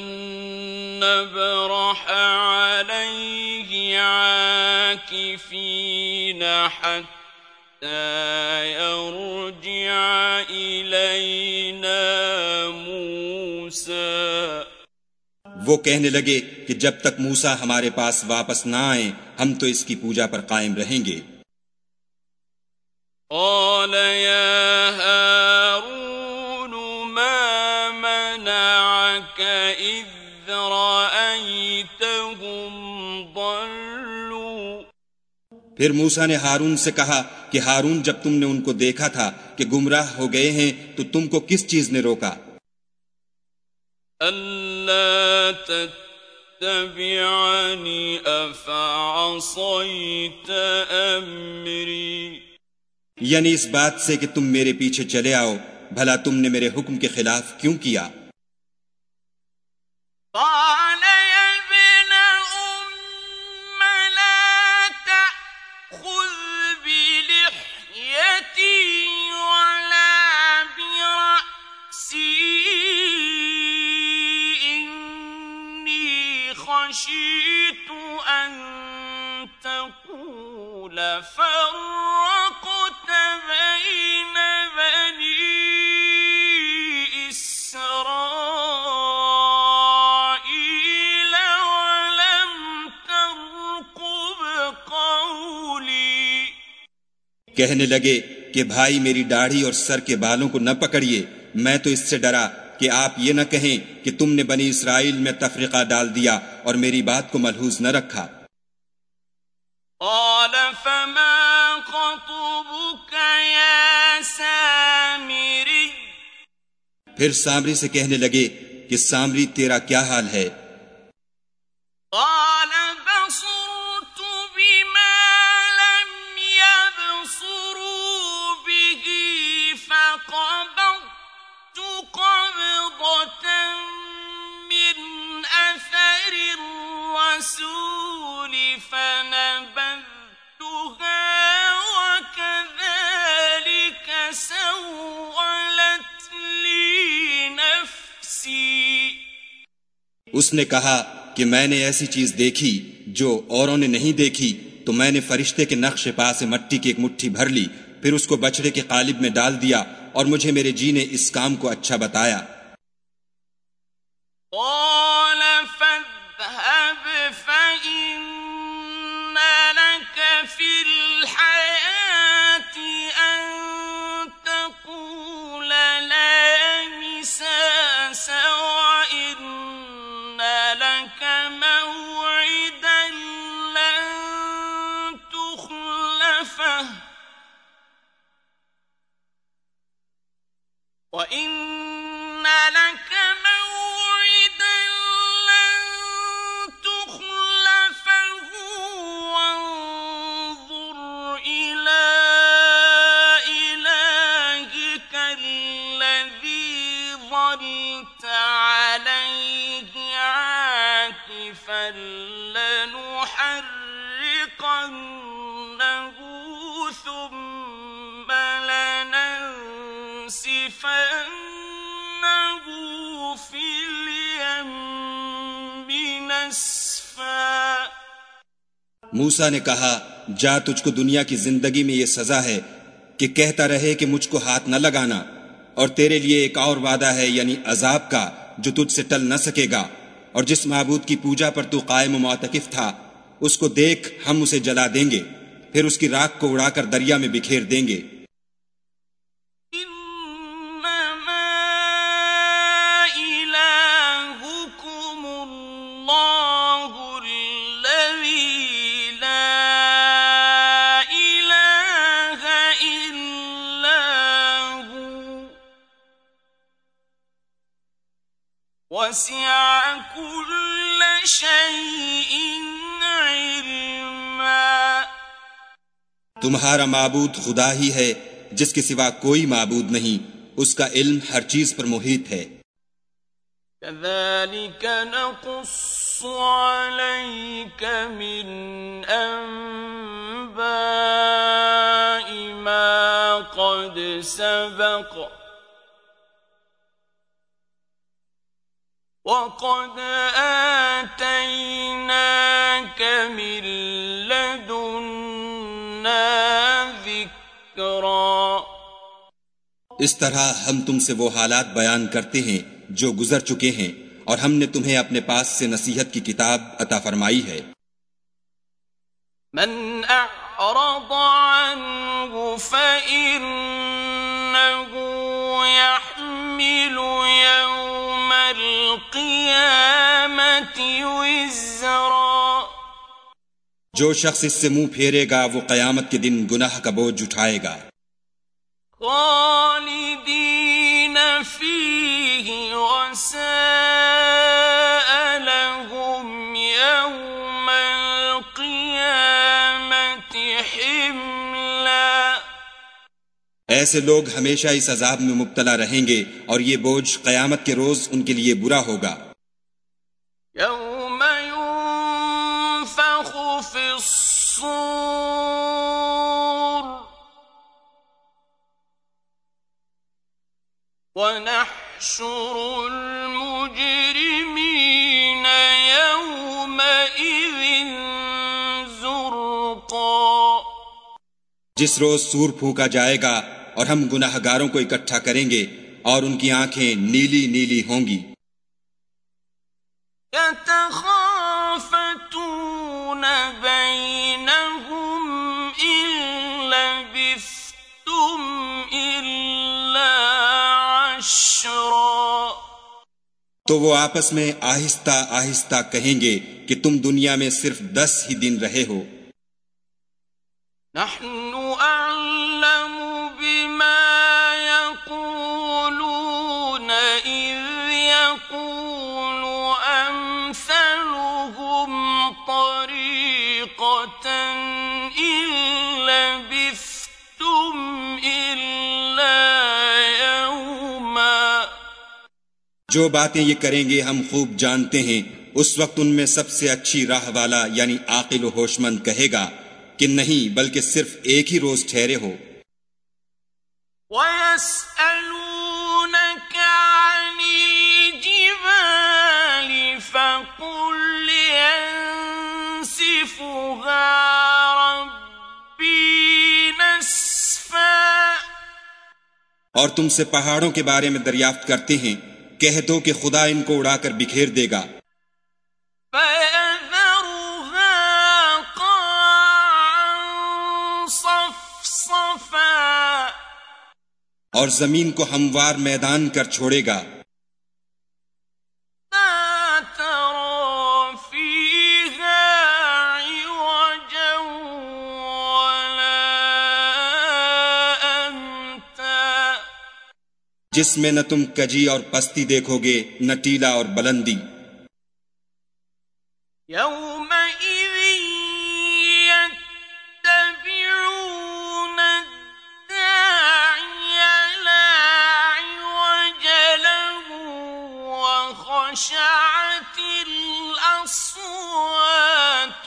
نبرح عليه عاكفين حتى يرجع إلينا موسى۔ وہ کہنے لگے کہ جب تک موسیٰ ہمارے پاس واپس نہ آئیں ہم تو اس کی پوجا پر قائم رہیں گے۔ قال يا هارون ما منعك إذ رأيتهم ضلوا۔ پھر موسیٰ نے ہارون سے کہا کہ ہارون جب تم نے ان کو دیکھا تھا کہ گمراہ ہو گئے ہیں تو تم کو کس چیز نے روکا؟ أَلَّا تَتَّبِعَنِ أَفَعَصَيْتَ أَمْرِي۔ یعنی اس بات سے کہ تم میرے پیچھے چلے آؤ، بھلا تم نے میرے حکم کے خلاف کیوں کیا؟ قال يا ابن أم لا تأخذ بلحيتي ولا برأسي خشيت أن تقول فرقت بين بني إسرائيل ولم ترقب قولي۔ کہنے لگے کہ بھائی میری داڑھی اور سر کے بالوں کو نہ پکڑیے، میں تو اس سے ڈرا کہ آپ یہ نہ کہیں کہ تم نے بنی اسرائیل میں تفرقہ ڈال دیا اور میری بات کو ملحوظ نہ رکھا۔ قال فما خطبك يا سامري۔ پھر سامری سے کہنے لگے کہ سامری تیرا کیا حال ہے؟ قال بصرت بما لم يبصروا به فقبضت قبضة من أثر الرسول فنبذتها وكذلك سولت لي نفسي۔ اس نے کہا کہ میں نے ایسی چیز دیکھی جو اوروں نے نہیں دیکھی، تو میں نے فرشتے کے نقش پا سے مٹی کی ایک مٹھی بھر لی، پھر اس کو بچڑے کے قالب میں ڈال دیا، اور مجھے میرے جی نے اس کام کو اچھا بتایا۔ قال فاذهب فإن عليه عاكفا لنحرقنه ثم لننسفنه في اليم نسفا۔ موسیٰ نے کہا جا تجھ کو دنیا کی زندگی میں یہ سزا ہے کہ کہتا رہے کہ مجھ کو ہاتھ نہ لگانا، اور تیرے لیے ایک اور وعدہ ہے یعنی عذاب کا جو تجھ سے ٹل نہ سکے گا، اور جس معبود کی پوجا پر تو قائم و معتکف تھا اس کو دیکھ ہم اسے جلا دیں گے، پھر اس کی راکھ کو اڑا کر دریا میں بکھیر دیں گے۔ وسع كل شيء علما۔ تمہارا معبود خدا ہی ہے جس کے سوا کوئی معبود نہیں، اس کا علم ہر چیز پر محیط ہے۔ كذلك نقص عليك من أنباء ما قد سبق وَقَدْ آتَيْنَاكَ مِن لَّدُنَّا ذِكْرًا۔ اس طرح ہم تم سے وہ حالات بیان کرتے ہیں جو گزر چکے ہیں، اور ہم نے تمہیں اپنے پاس سے نصیحت کی کتاب عطا فرمائی ہے۔ من أعرض عنه فإنه يحمل يوم القيامة وزرا۔ جو شخص اس سے منہ پھیرے گا وہ قیامت کے دن گناہ کا بوجھ اٹھائے گا۔ خالدین فیہ وساء لهم یوم القیامة حملا۔ ایسے لوگ ہمیشہ اس عذاب میں مبتلا رہیں گے اور یہ بوجھ قیامت کے روز ان کے لیے برا ہوگا۔ یوم ينفخ فی الصور ونحشر المجرمین یومئذ زرقا۔ جس روز سور پھونکا جائے گا اور ہم گناہ گاروں کو اکٹھا کریں گے اور ان کی آنکھیں نیلی نیلی ہوں گی۔ يتخافتون بينهم إن لبثتم إلا عشرا۔ تو وہ آپس میں آہستہ آہستہ کہیں گے کہ تم دنیا میں صرف 10 ہی دن رہے ہو۔ نحن أعلم بما يقولون إذ يقول أمثلهم طريقة إن لبثتم إلا يوما۔ جو باتیں یہ کریں گے ہم خوب جانتے ہیں، اس وقت ان میں سب سے اچھی راہ والا یعنی عاقل و ہوش مند کہے گا کہ نہیں بلکہ صرف ایک ہی روز ٹھہرے ہو۔ وَيَسْأَلُونَكَ عَنِ الْجِبَالِ فَقُلْ يَنسِفُهَا رَبِّي نَسْفًا۔ اور تم سے پہاڑوں کے بارے میں دریافت کرتے ہیں، کہہ دو کہ خدا ان کو اڑا کر بکھیر دے گا۔ اور زمین کو ہموار میدان کر چھوڑے گا۔ لا ترى فيها عوجا ولا أمتا۔ جس میں نہ تم کجی اور پستی دیکھو گے نہ ٹیلا اور بلندی۔ يومئذ يتبعون الداعي لا عوج له وخشعت الأصوات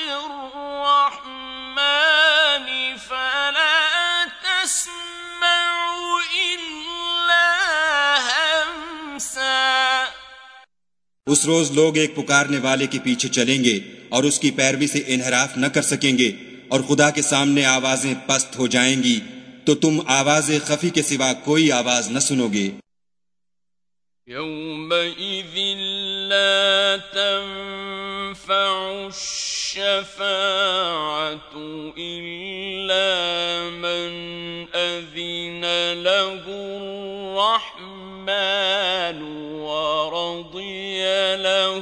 للرحمن فلا تسمع إلا همسا. اس روز لوگ ایک پکارنے والے کے پیچھے چلیں گے اور اس کی پیروی سے انحراف نہ کر سکیں گے، اور خدا کے سامنے آوازیں پست ہو جائیں گی تو تم آواز خفی کے سوا کوئی آواز نہ سنو گے. يومئذ لا تنفع الشفاعة إلا من أذن له الرحمن ورضي له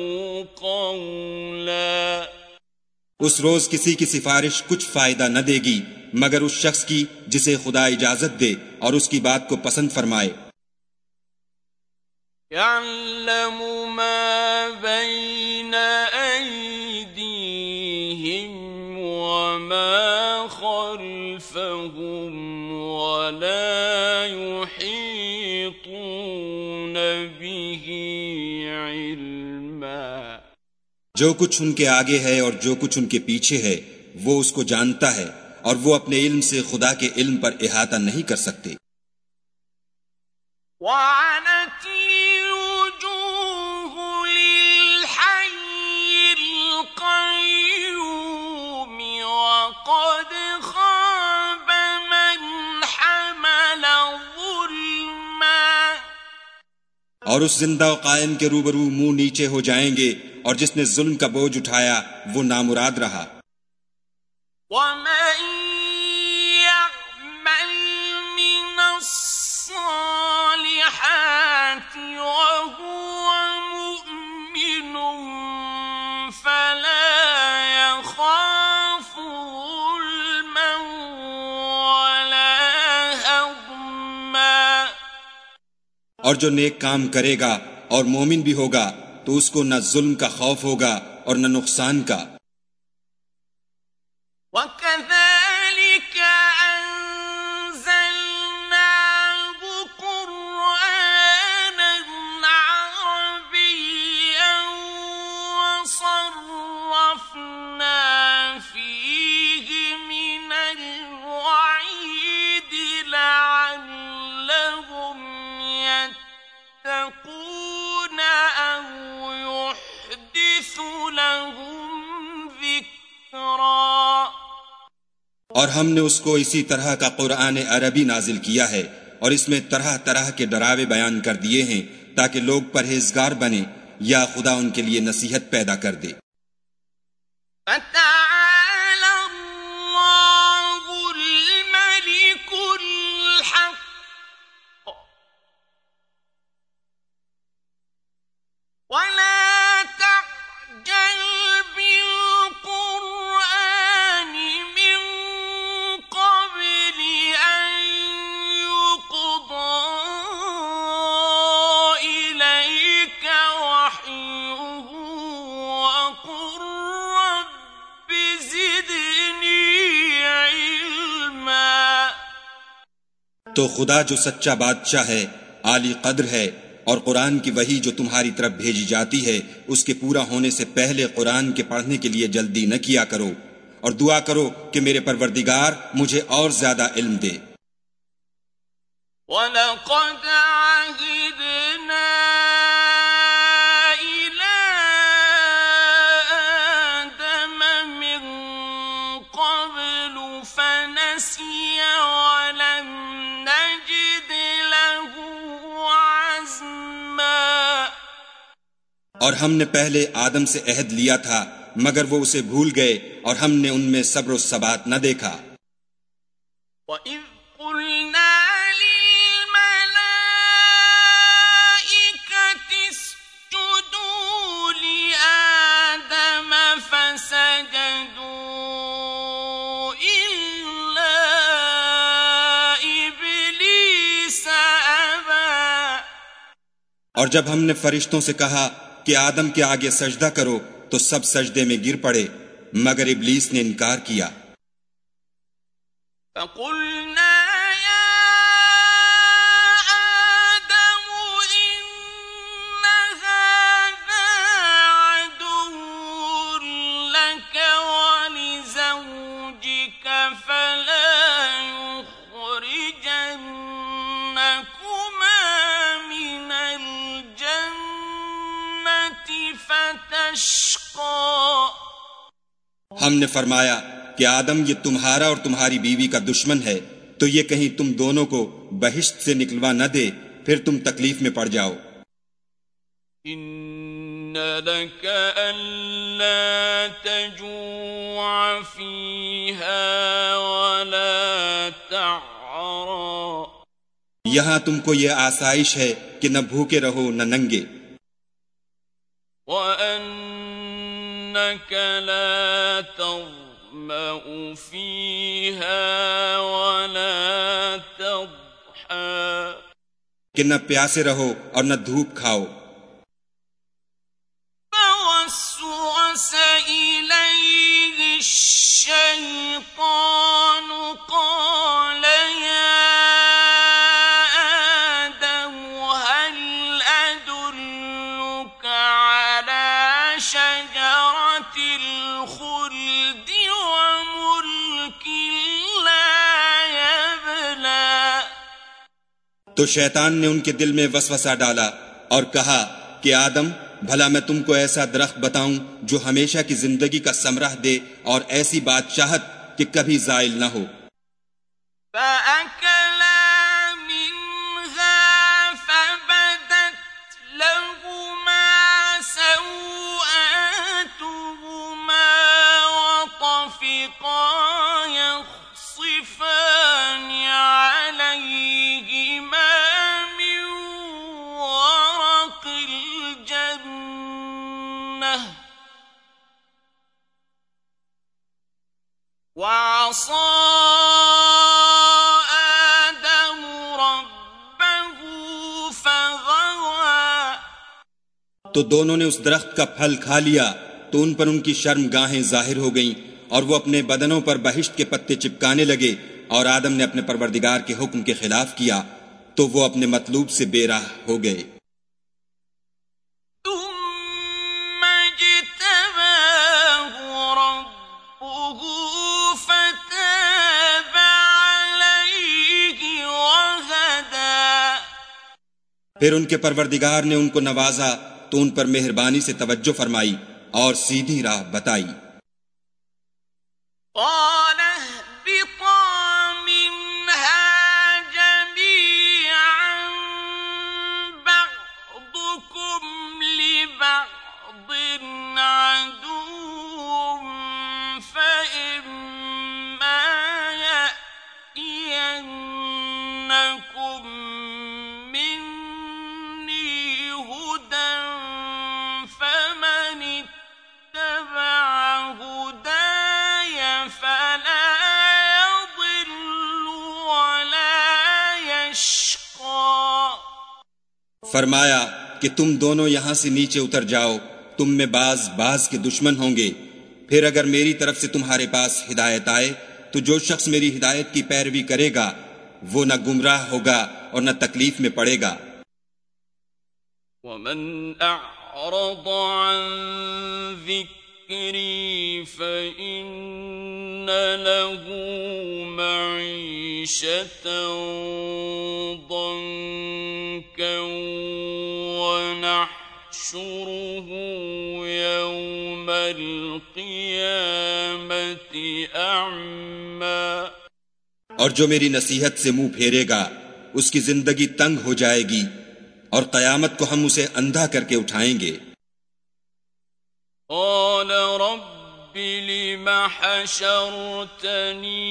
قولا. اس روز کسی کی سفارش کچھ فائدہ نہ دے گی مگر اس شخص کی جسے خدا اجازت دے اور اس کی بات کو پسند فرمائے. يعلم ما بين أيديهم وما خلفهم ولا يحيطون به علما. جو کچھ ان کے آگے ہے اور جو کچھ ان کے پیچھے ہے وہ اس کو جانتا ہے، اور وہ اپنے علم سے خدا کے علم پر احاطہ نہیں کر سکتے. وعنت الوجوه للحي القيوم وقد خاب من حمل ظلما. اور اس زندہ و قائم کے روبرو منہ نیچے ہو جائیں گے، اور جس نے ظلم کا بوجھ اٹھایا وہ نامراد رہا. ومن يعمل من الصالحات وهو مؤمن فلا يخاف ظلما ولا هضما. اور جو نیک کام کرے گا اور مومن بھی ہوگا تو اس کو نہ ظلم کا خوف ہوگا اور نہ نقصان کا. وَكَذَلِكَ أَنزَلْنَاهُ قُرْآنًا عَرَبِيًّا وَصَرَّفْنَا فِيهِ مِنَ الْوَعِيدِ لَعَلَّهُمْ يَتَّقُونَ أَوْ يُحْدِثُ لَهُمْ ذِكْرًا. اور ہم نے اس کو اسی طرح کا قرآن عربی نازل کیا ہے، اور اس میں طرح طرح کے ڈراوے بیان کر دیے ہیں تاکہ لوگ پرہیزگار بنیں یا خدا ان کے لیے نصیحت پیدا کر دے. فَتَعَالَى اللَّهُ الْمَلِكُ الْحَقُّ وَلَا تَعْجَلْ بِالْقُرْآنِ مِنْ قَبْلِ أَنْ يُقْضَى إِلَيْكَ وَحْيُهُ وَقُلْ رَبِّ زِدْنِي عِلْمًا. تو خدا جو سچا بادشاہ ہے، عالی قدر ہے، اور قرآن کی وحی جو تمہاری طرف بھیجی جاتی ہے اس کے پورا ہونے سے پہلے قرآن کے پڑھنے کے لیے جلدی نہ کیا کرو، اور دعا کرو کہ میرے پروردگار مجھے اور زیادہ علم دے. وَلَقَدْ عَهِدْنَا إِلَىٰ آدَمَ مِن قَبْلُ فَنَسِيَ وَلَمْ نَجِدْ لَهُ عَزْمًا. اور ہم نے پہلے آدم سے عہد لیا تھا مگر وہ اسے بھول گئے، اور ہم نے ان میں صبر و ثبات نہ دیکھا. وَإِذْ قُلْنَا لِلْمَلَائِكَةِ اسْجُدُوا لِآدَمَ فَسَجَدُوا إِلَّا إِبْلِيسَ أَبَى. اور جب ہم نے فرشتوں سے کہا کہ آدم کے آگے سجدہ کرو تو سب سجدے میں گر پڑے مگر ابلیس نے انکار کیا. فَقُلْنَا يَا آدَمُ إِنَّ يشقى ہم نے فرمایا کہ آدم یہ تمہارا اور تمہاری بیوی کا دشمن ہے، تو یہ کہیں تم دونوں کو بہشت سے نکلوا نہ دے، پھر تم تکلیف میں پڑ جاؤ۔ إن لك ألا تجوع فيها ولا تعرى یہاں تم کو یہ آسائش ہے کہ نہ بھوکے رہو نہ ننگے، وأنك لا تظمأ فيها ولا تضحى کہ نہ پیاسے رہو اور نہ دھوپ کھاؤ۔ فوسوس إليه الشيطان قال يا آدم هل أدلك على شجرة الخلد وملك لا يبلى تو شیطان نے ان کے دل میں وسوسہ ڈالا اور کہا کہ آدم، بھلا میں تم کو ایسا درخت بتاؤں جو ہمیشہ کی زندگی کا ثمرہ دے اور ایسی بادشاہت کہ کبھی زائل نہ ہو۔ فأكلا منها فبدت لهما سوآتهما وطفقا يخصفان عليهما من ورق الجنة وعصى آدم ربه فغوى تو دونوں نے اس درخت کا پھل کھا لیا تو ان پر ان کی شرم گاہیں ظاہر ہو گئیں اور وہ اپنے بدنوں پر بہشت کے پتے چپکانے لگے، اور آدم نے اپنے پروردگار کے حکم کے خلاف کیا تو وہ اپنے مطلوب سے بے راہ ہو گئے۔ ثم اجتباه ربه فتاب عليه وهدى پھر ان کے پروردگار نے ان کو نوازا تو ان پر مہربانی سے توجہ فرمائی اور سیدھی راہ بتائی۔ قال اهبطا منها جميعا بعضكم لبعض عدو فإما يأتينكم مني هدى فمن اتبع هداي فلا يضل ولا يشقى فرمایا کہ تم دونوں یہاں سے نیچے اتر جاؤ، تم میں بعض کے دشمن ہوں گے، پھر اگر میری طرف سے تمہارے پاس ہدایت آئے تو جو شخص میری ہدایت کی پیروی کرے گا وہ نہ گمراہ ہوگا اور نہ تکلیف میں پڑے گا۔ ومن أعرض عن ذكري فإن له معيشة ضنكا ونحشره يوم القيامة أعمى اور جو میری نصیحت سے منہ پھیرے گا اس کی زندگی تنگ ہو جائے گی اور قیامت کو ہم اسے اندھا کر کے اٹھائیں گے۔ قال رب لم حشرتني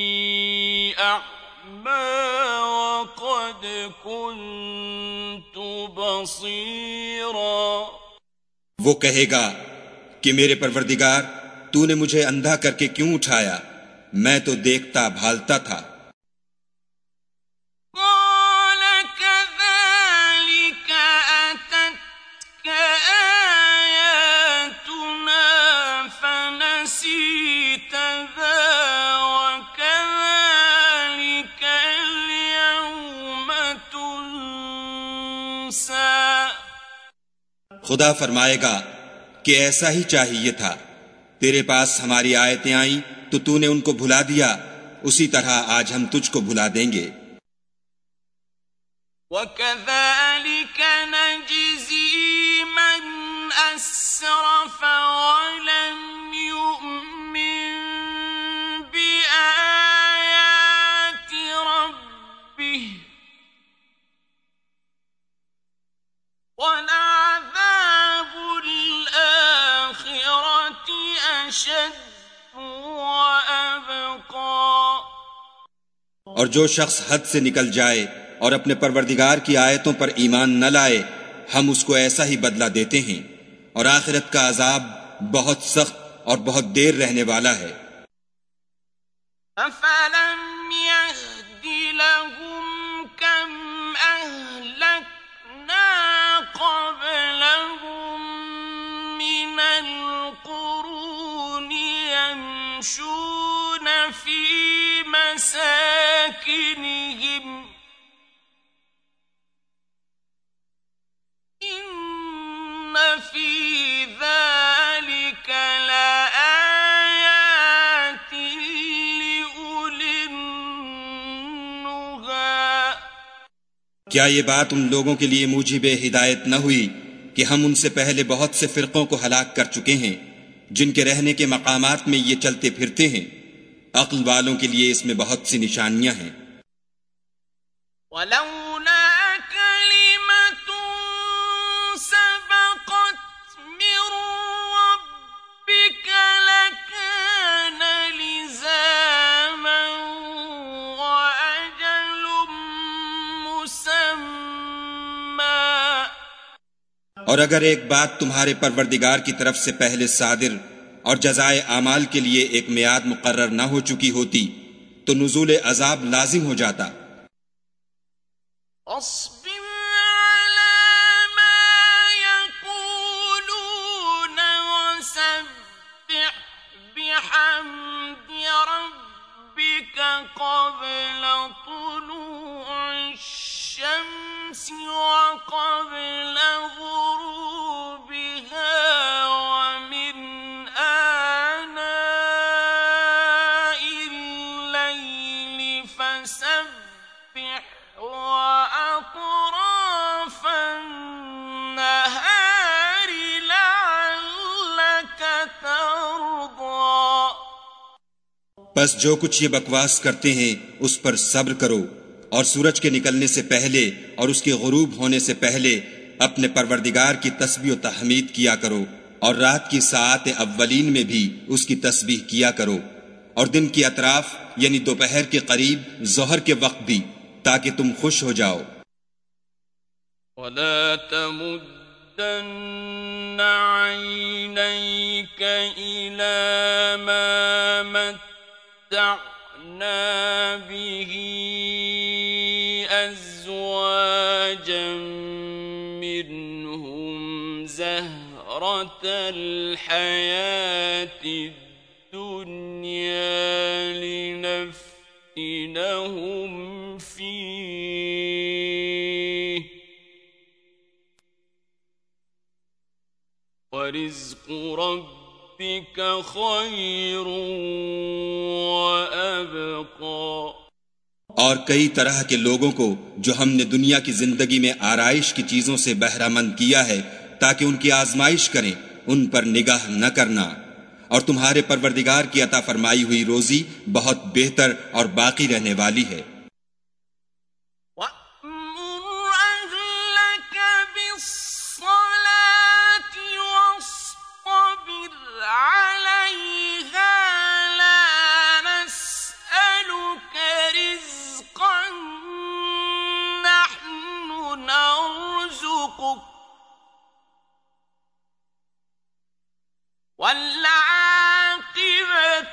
أعمى وقد كنت بصيرا وہ کہے گا کہ میرے پروردگار، تو نے مجھے اندھا کر کے کیوں اٹھایا؟ میں تو دیکھتا بھالتا تھا۔ قال كذلك أتتك آياتنا فنسيتها وكذلك اليوم تنسى خدا فرمائے گا کہ ایسا ہی چاہیے تھا، تیرے پاس ہماری آیتیں آئیں تو تو نے ان کو بھلا دیا، اسی طرح آج ہم تجھ کو بھلا دیں گے۔ وَكَذَلِكَ نَجْزِي مَنْ أَسْرَفَ اور جو شخص حد سے نکل جائے اور اپنے پروردگار کی آیتوں پر ایمان نہ لائے ہم اس کو ایسا ہی بدلہ دیتے ہیں، اور آخرت کا عذاب بہت سخت اور بہت دیر رہنے والا ہے۔ أَفَلَمْ يَهْدِ لَهُمْ كَمْ أَهْلَكْنَا قَبْلَهُمْ مِنَ الْقُرُونِ يَمْشُونَ فِي مَسَاكِنِهِمْ إِنَّ فِي ذَلِكَ لَآيَاتٍ لِأُولِي النُّهَى۔ کیا یہ بات ان لوگوں کے لیے موجب ہدایت نہ ہوئی کہ ہم ان سے پہلے بہت سے فرقوں کو ہلاک کر چکے ہیں جن کے رہنے کے مقامات میں یہ چلتے پھرتے ہیں؟ عقل والوں کے لیے اس میں بہت سی نشانیاں ہیں۔ وَلَوْلَا كَلِمَةٌ سَبَقَتْ مِنْ رَبِّكَ لَكَانَ لِزَامًا وَأَجَلٌ مُّسَمًّى۔ اور اگر ایک بات تمہارے پروردگار کی طرف سے پہلے صادر اور جزائے اعمال کے لیے ایک میعاد مقرر نہ ہو چکی ہوتی تو نزول عذاب لازم ہو جاتا۔ اصبر على ما يقولون وسبح بحمد ربك قبل طلوع الشمس وقبل غروبها ومن آناء الليل فسبح وأطراف النهار لعلك ترضى۔ بس جو کچھ یہ بکواس کرتے ہیں اس پر صبر کرو، اور سورج کے نکلنے سے پہلے اور اس کے غروب ہونے سے پہلے اپنے پروردگار کی تسبیح و تحمید کیا کرو، اور رات کی ساعات اولین میں بھی اس کی تسبیح کیا کرو، اور دن کی اطراف یعنی دوپہر کے قریب ظہر کے وقت بھی، تاکہ تم خوش ہو جاؤ۔ وَلَا تَمُدَّنَّ عَيْنَيْكَ إِلَى مَا مَتَّعْنَا بِهِ أَزْوَاجًا مِّنْهُمْ زَهْرَةَ الْحَيَاةِ الدُّنْيَا لِنَفْتِنَهُمْ فِيهِ وَرِزْقُ رَبِّكَ خَيْرٌ وَأَبْقَى۔ اور کئی طرح کے لوگوں کو جو ہم نے دنیا کی زندگی میں آرائش کی چیزوں سے بہرہ مند کیا ہے تاکہ ان کی آزمائش کریں، ان پر نگاہ نہ کرنا، اور تمہارے پروردگار کی عطا فرمائی ہوئی روزی بہت بہتر اور باقی رہنے والی ہے۔ وَأْمُرْ أَهْلَكَ بِالصَّلَاةِ وَاصْطَبِرْ عَلَيْهَا لَا نَسْأَلُكَ رِزْقًا نَحْنُ نَرْزُقُكَ وَالْعَاقِبَةُ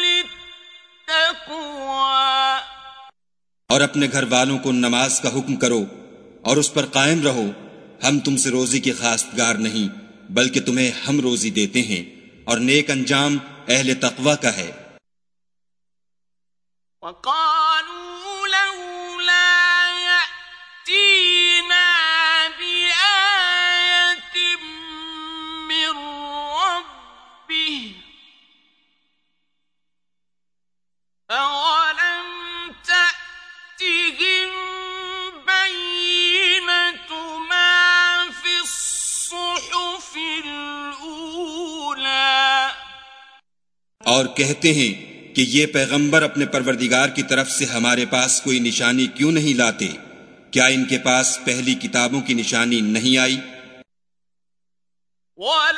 لِلتَّقْوَى۔ اور اپنے گھر والوں کو نماز کا حکم کرو اور اس پر قائم رہو، ہم تم سے روزی کی خواستگار نہیں بلکہ تمہیں ہم روزی دیتے ہیں، اور نیک انجام اہل تقوی کا ہے۔ وَقَالُوا لَوْلَا يَأْتِينَا بِآيَةٍ مِّن رَّبِّهِ أَوَلَمْ تَأْتِهِم بَيِّنَةُ مَا فِي الصُّحُفِ الْأُولَى۔ اور کہتے ہیں کہ یہ پیغمبر اپنے پروردگار کی طرف سے ہمارے پاس کوئی نشانی کیوں نہیں لاتے؟ کیا ان کے پاس پہلی کتابوں کی نشانی نہیں آئی؟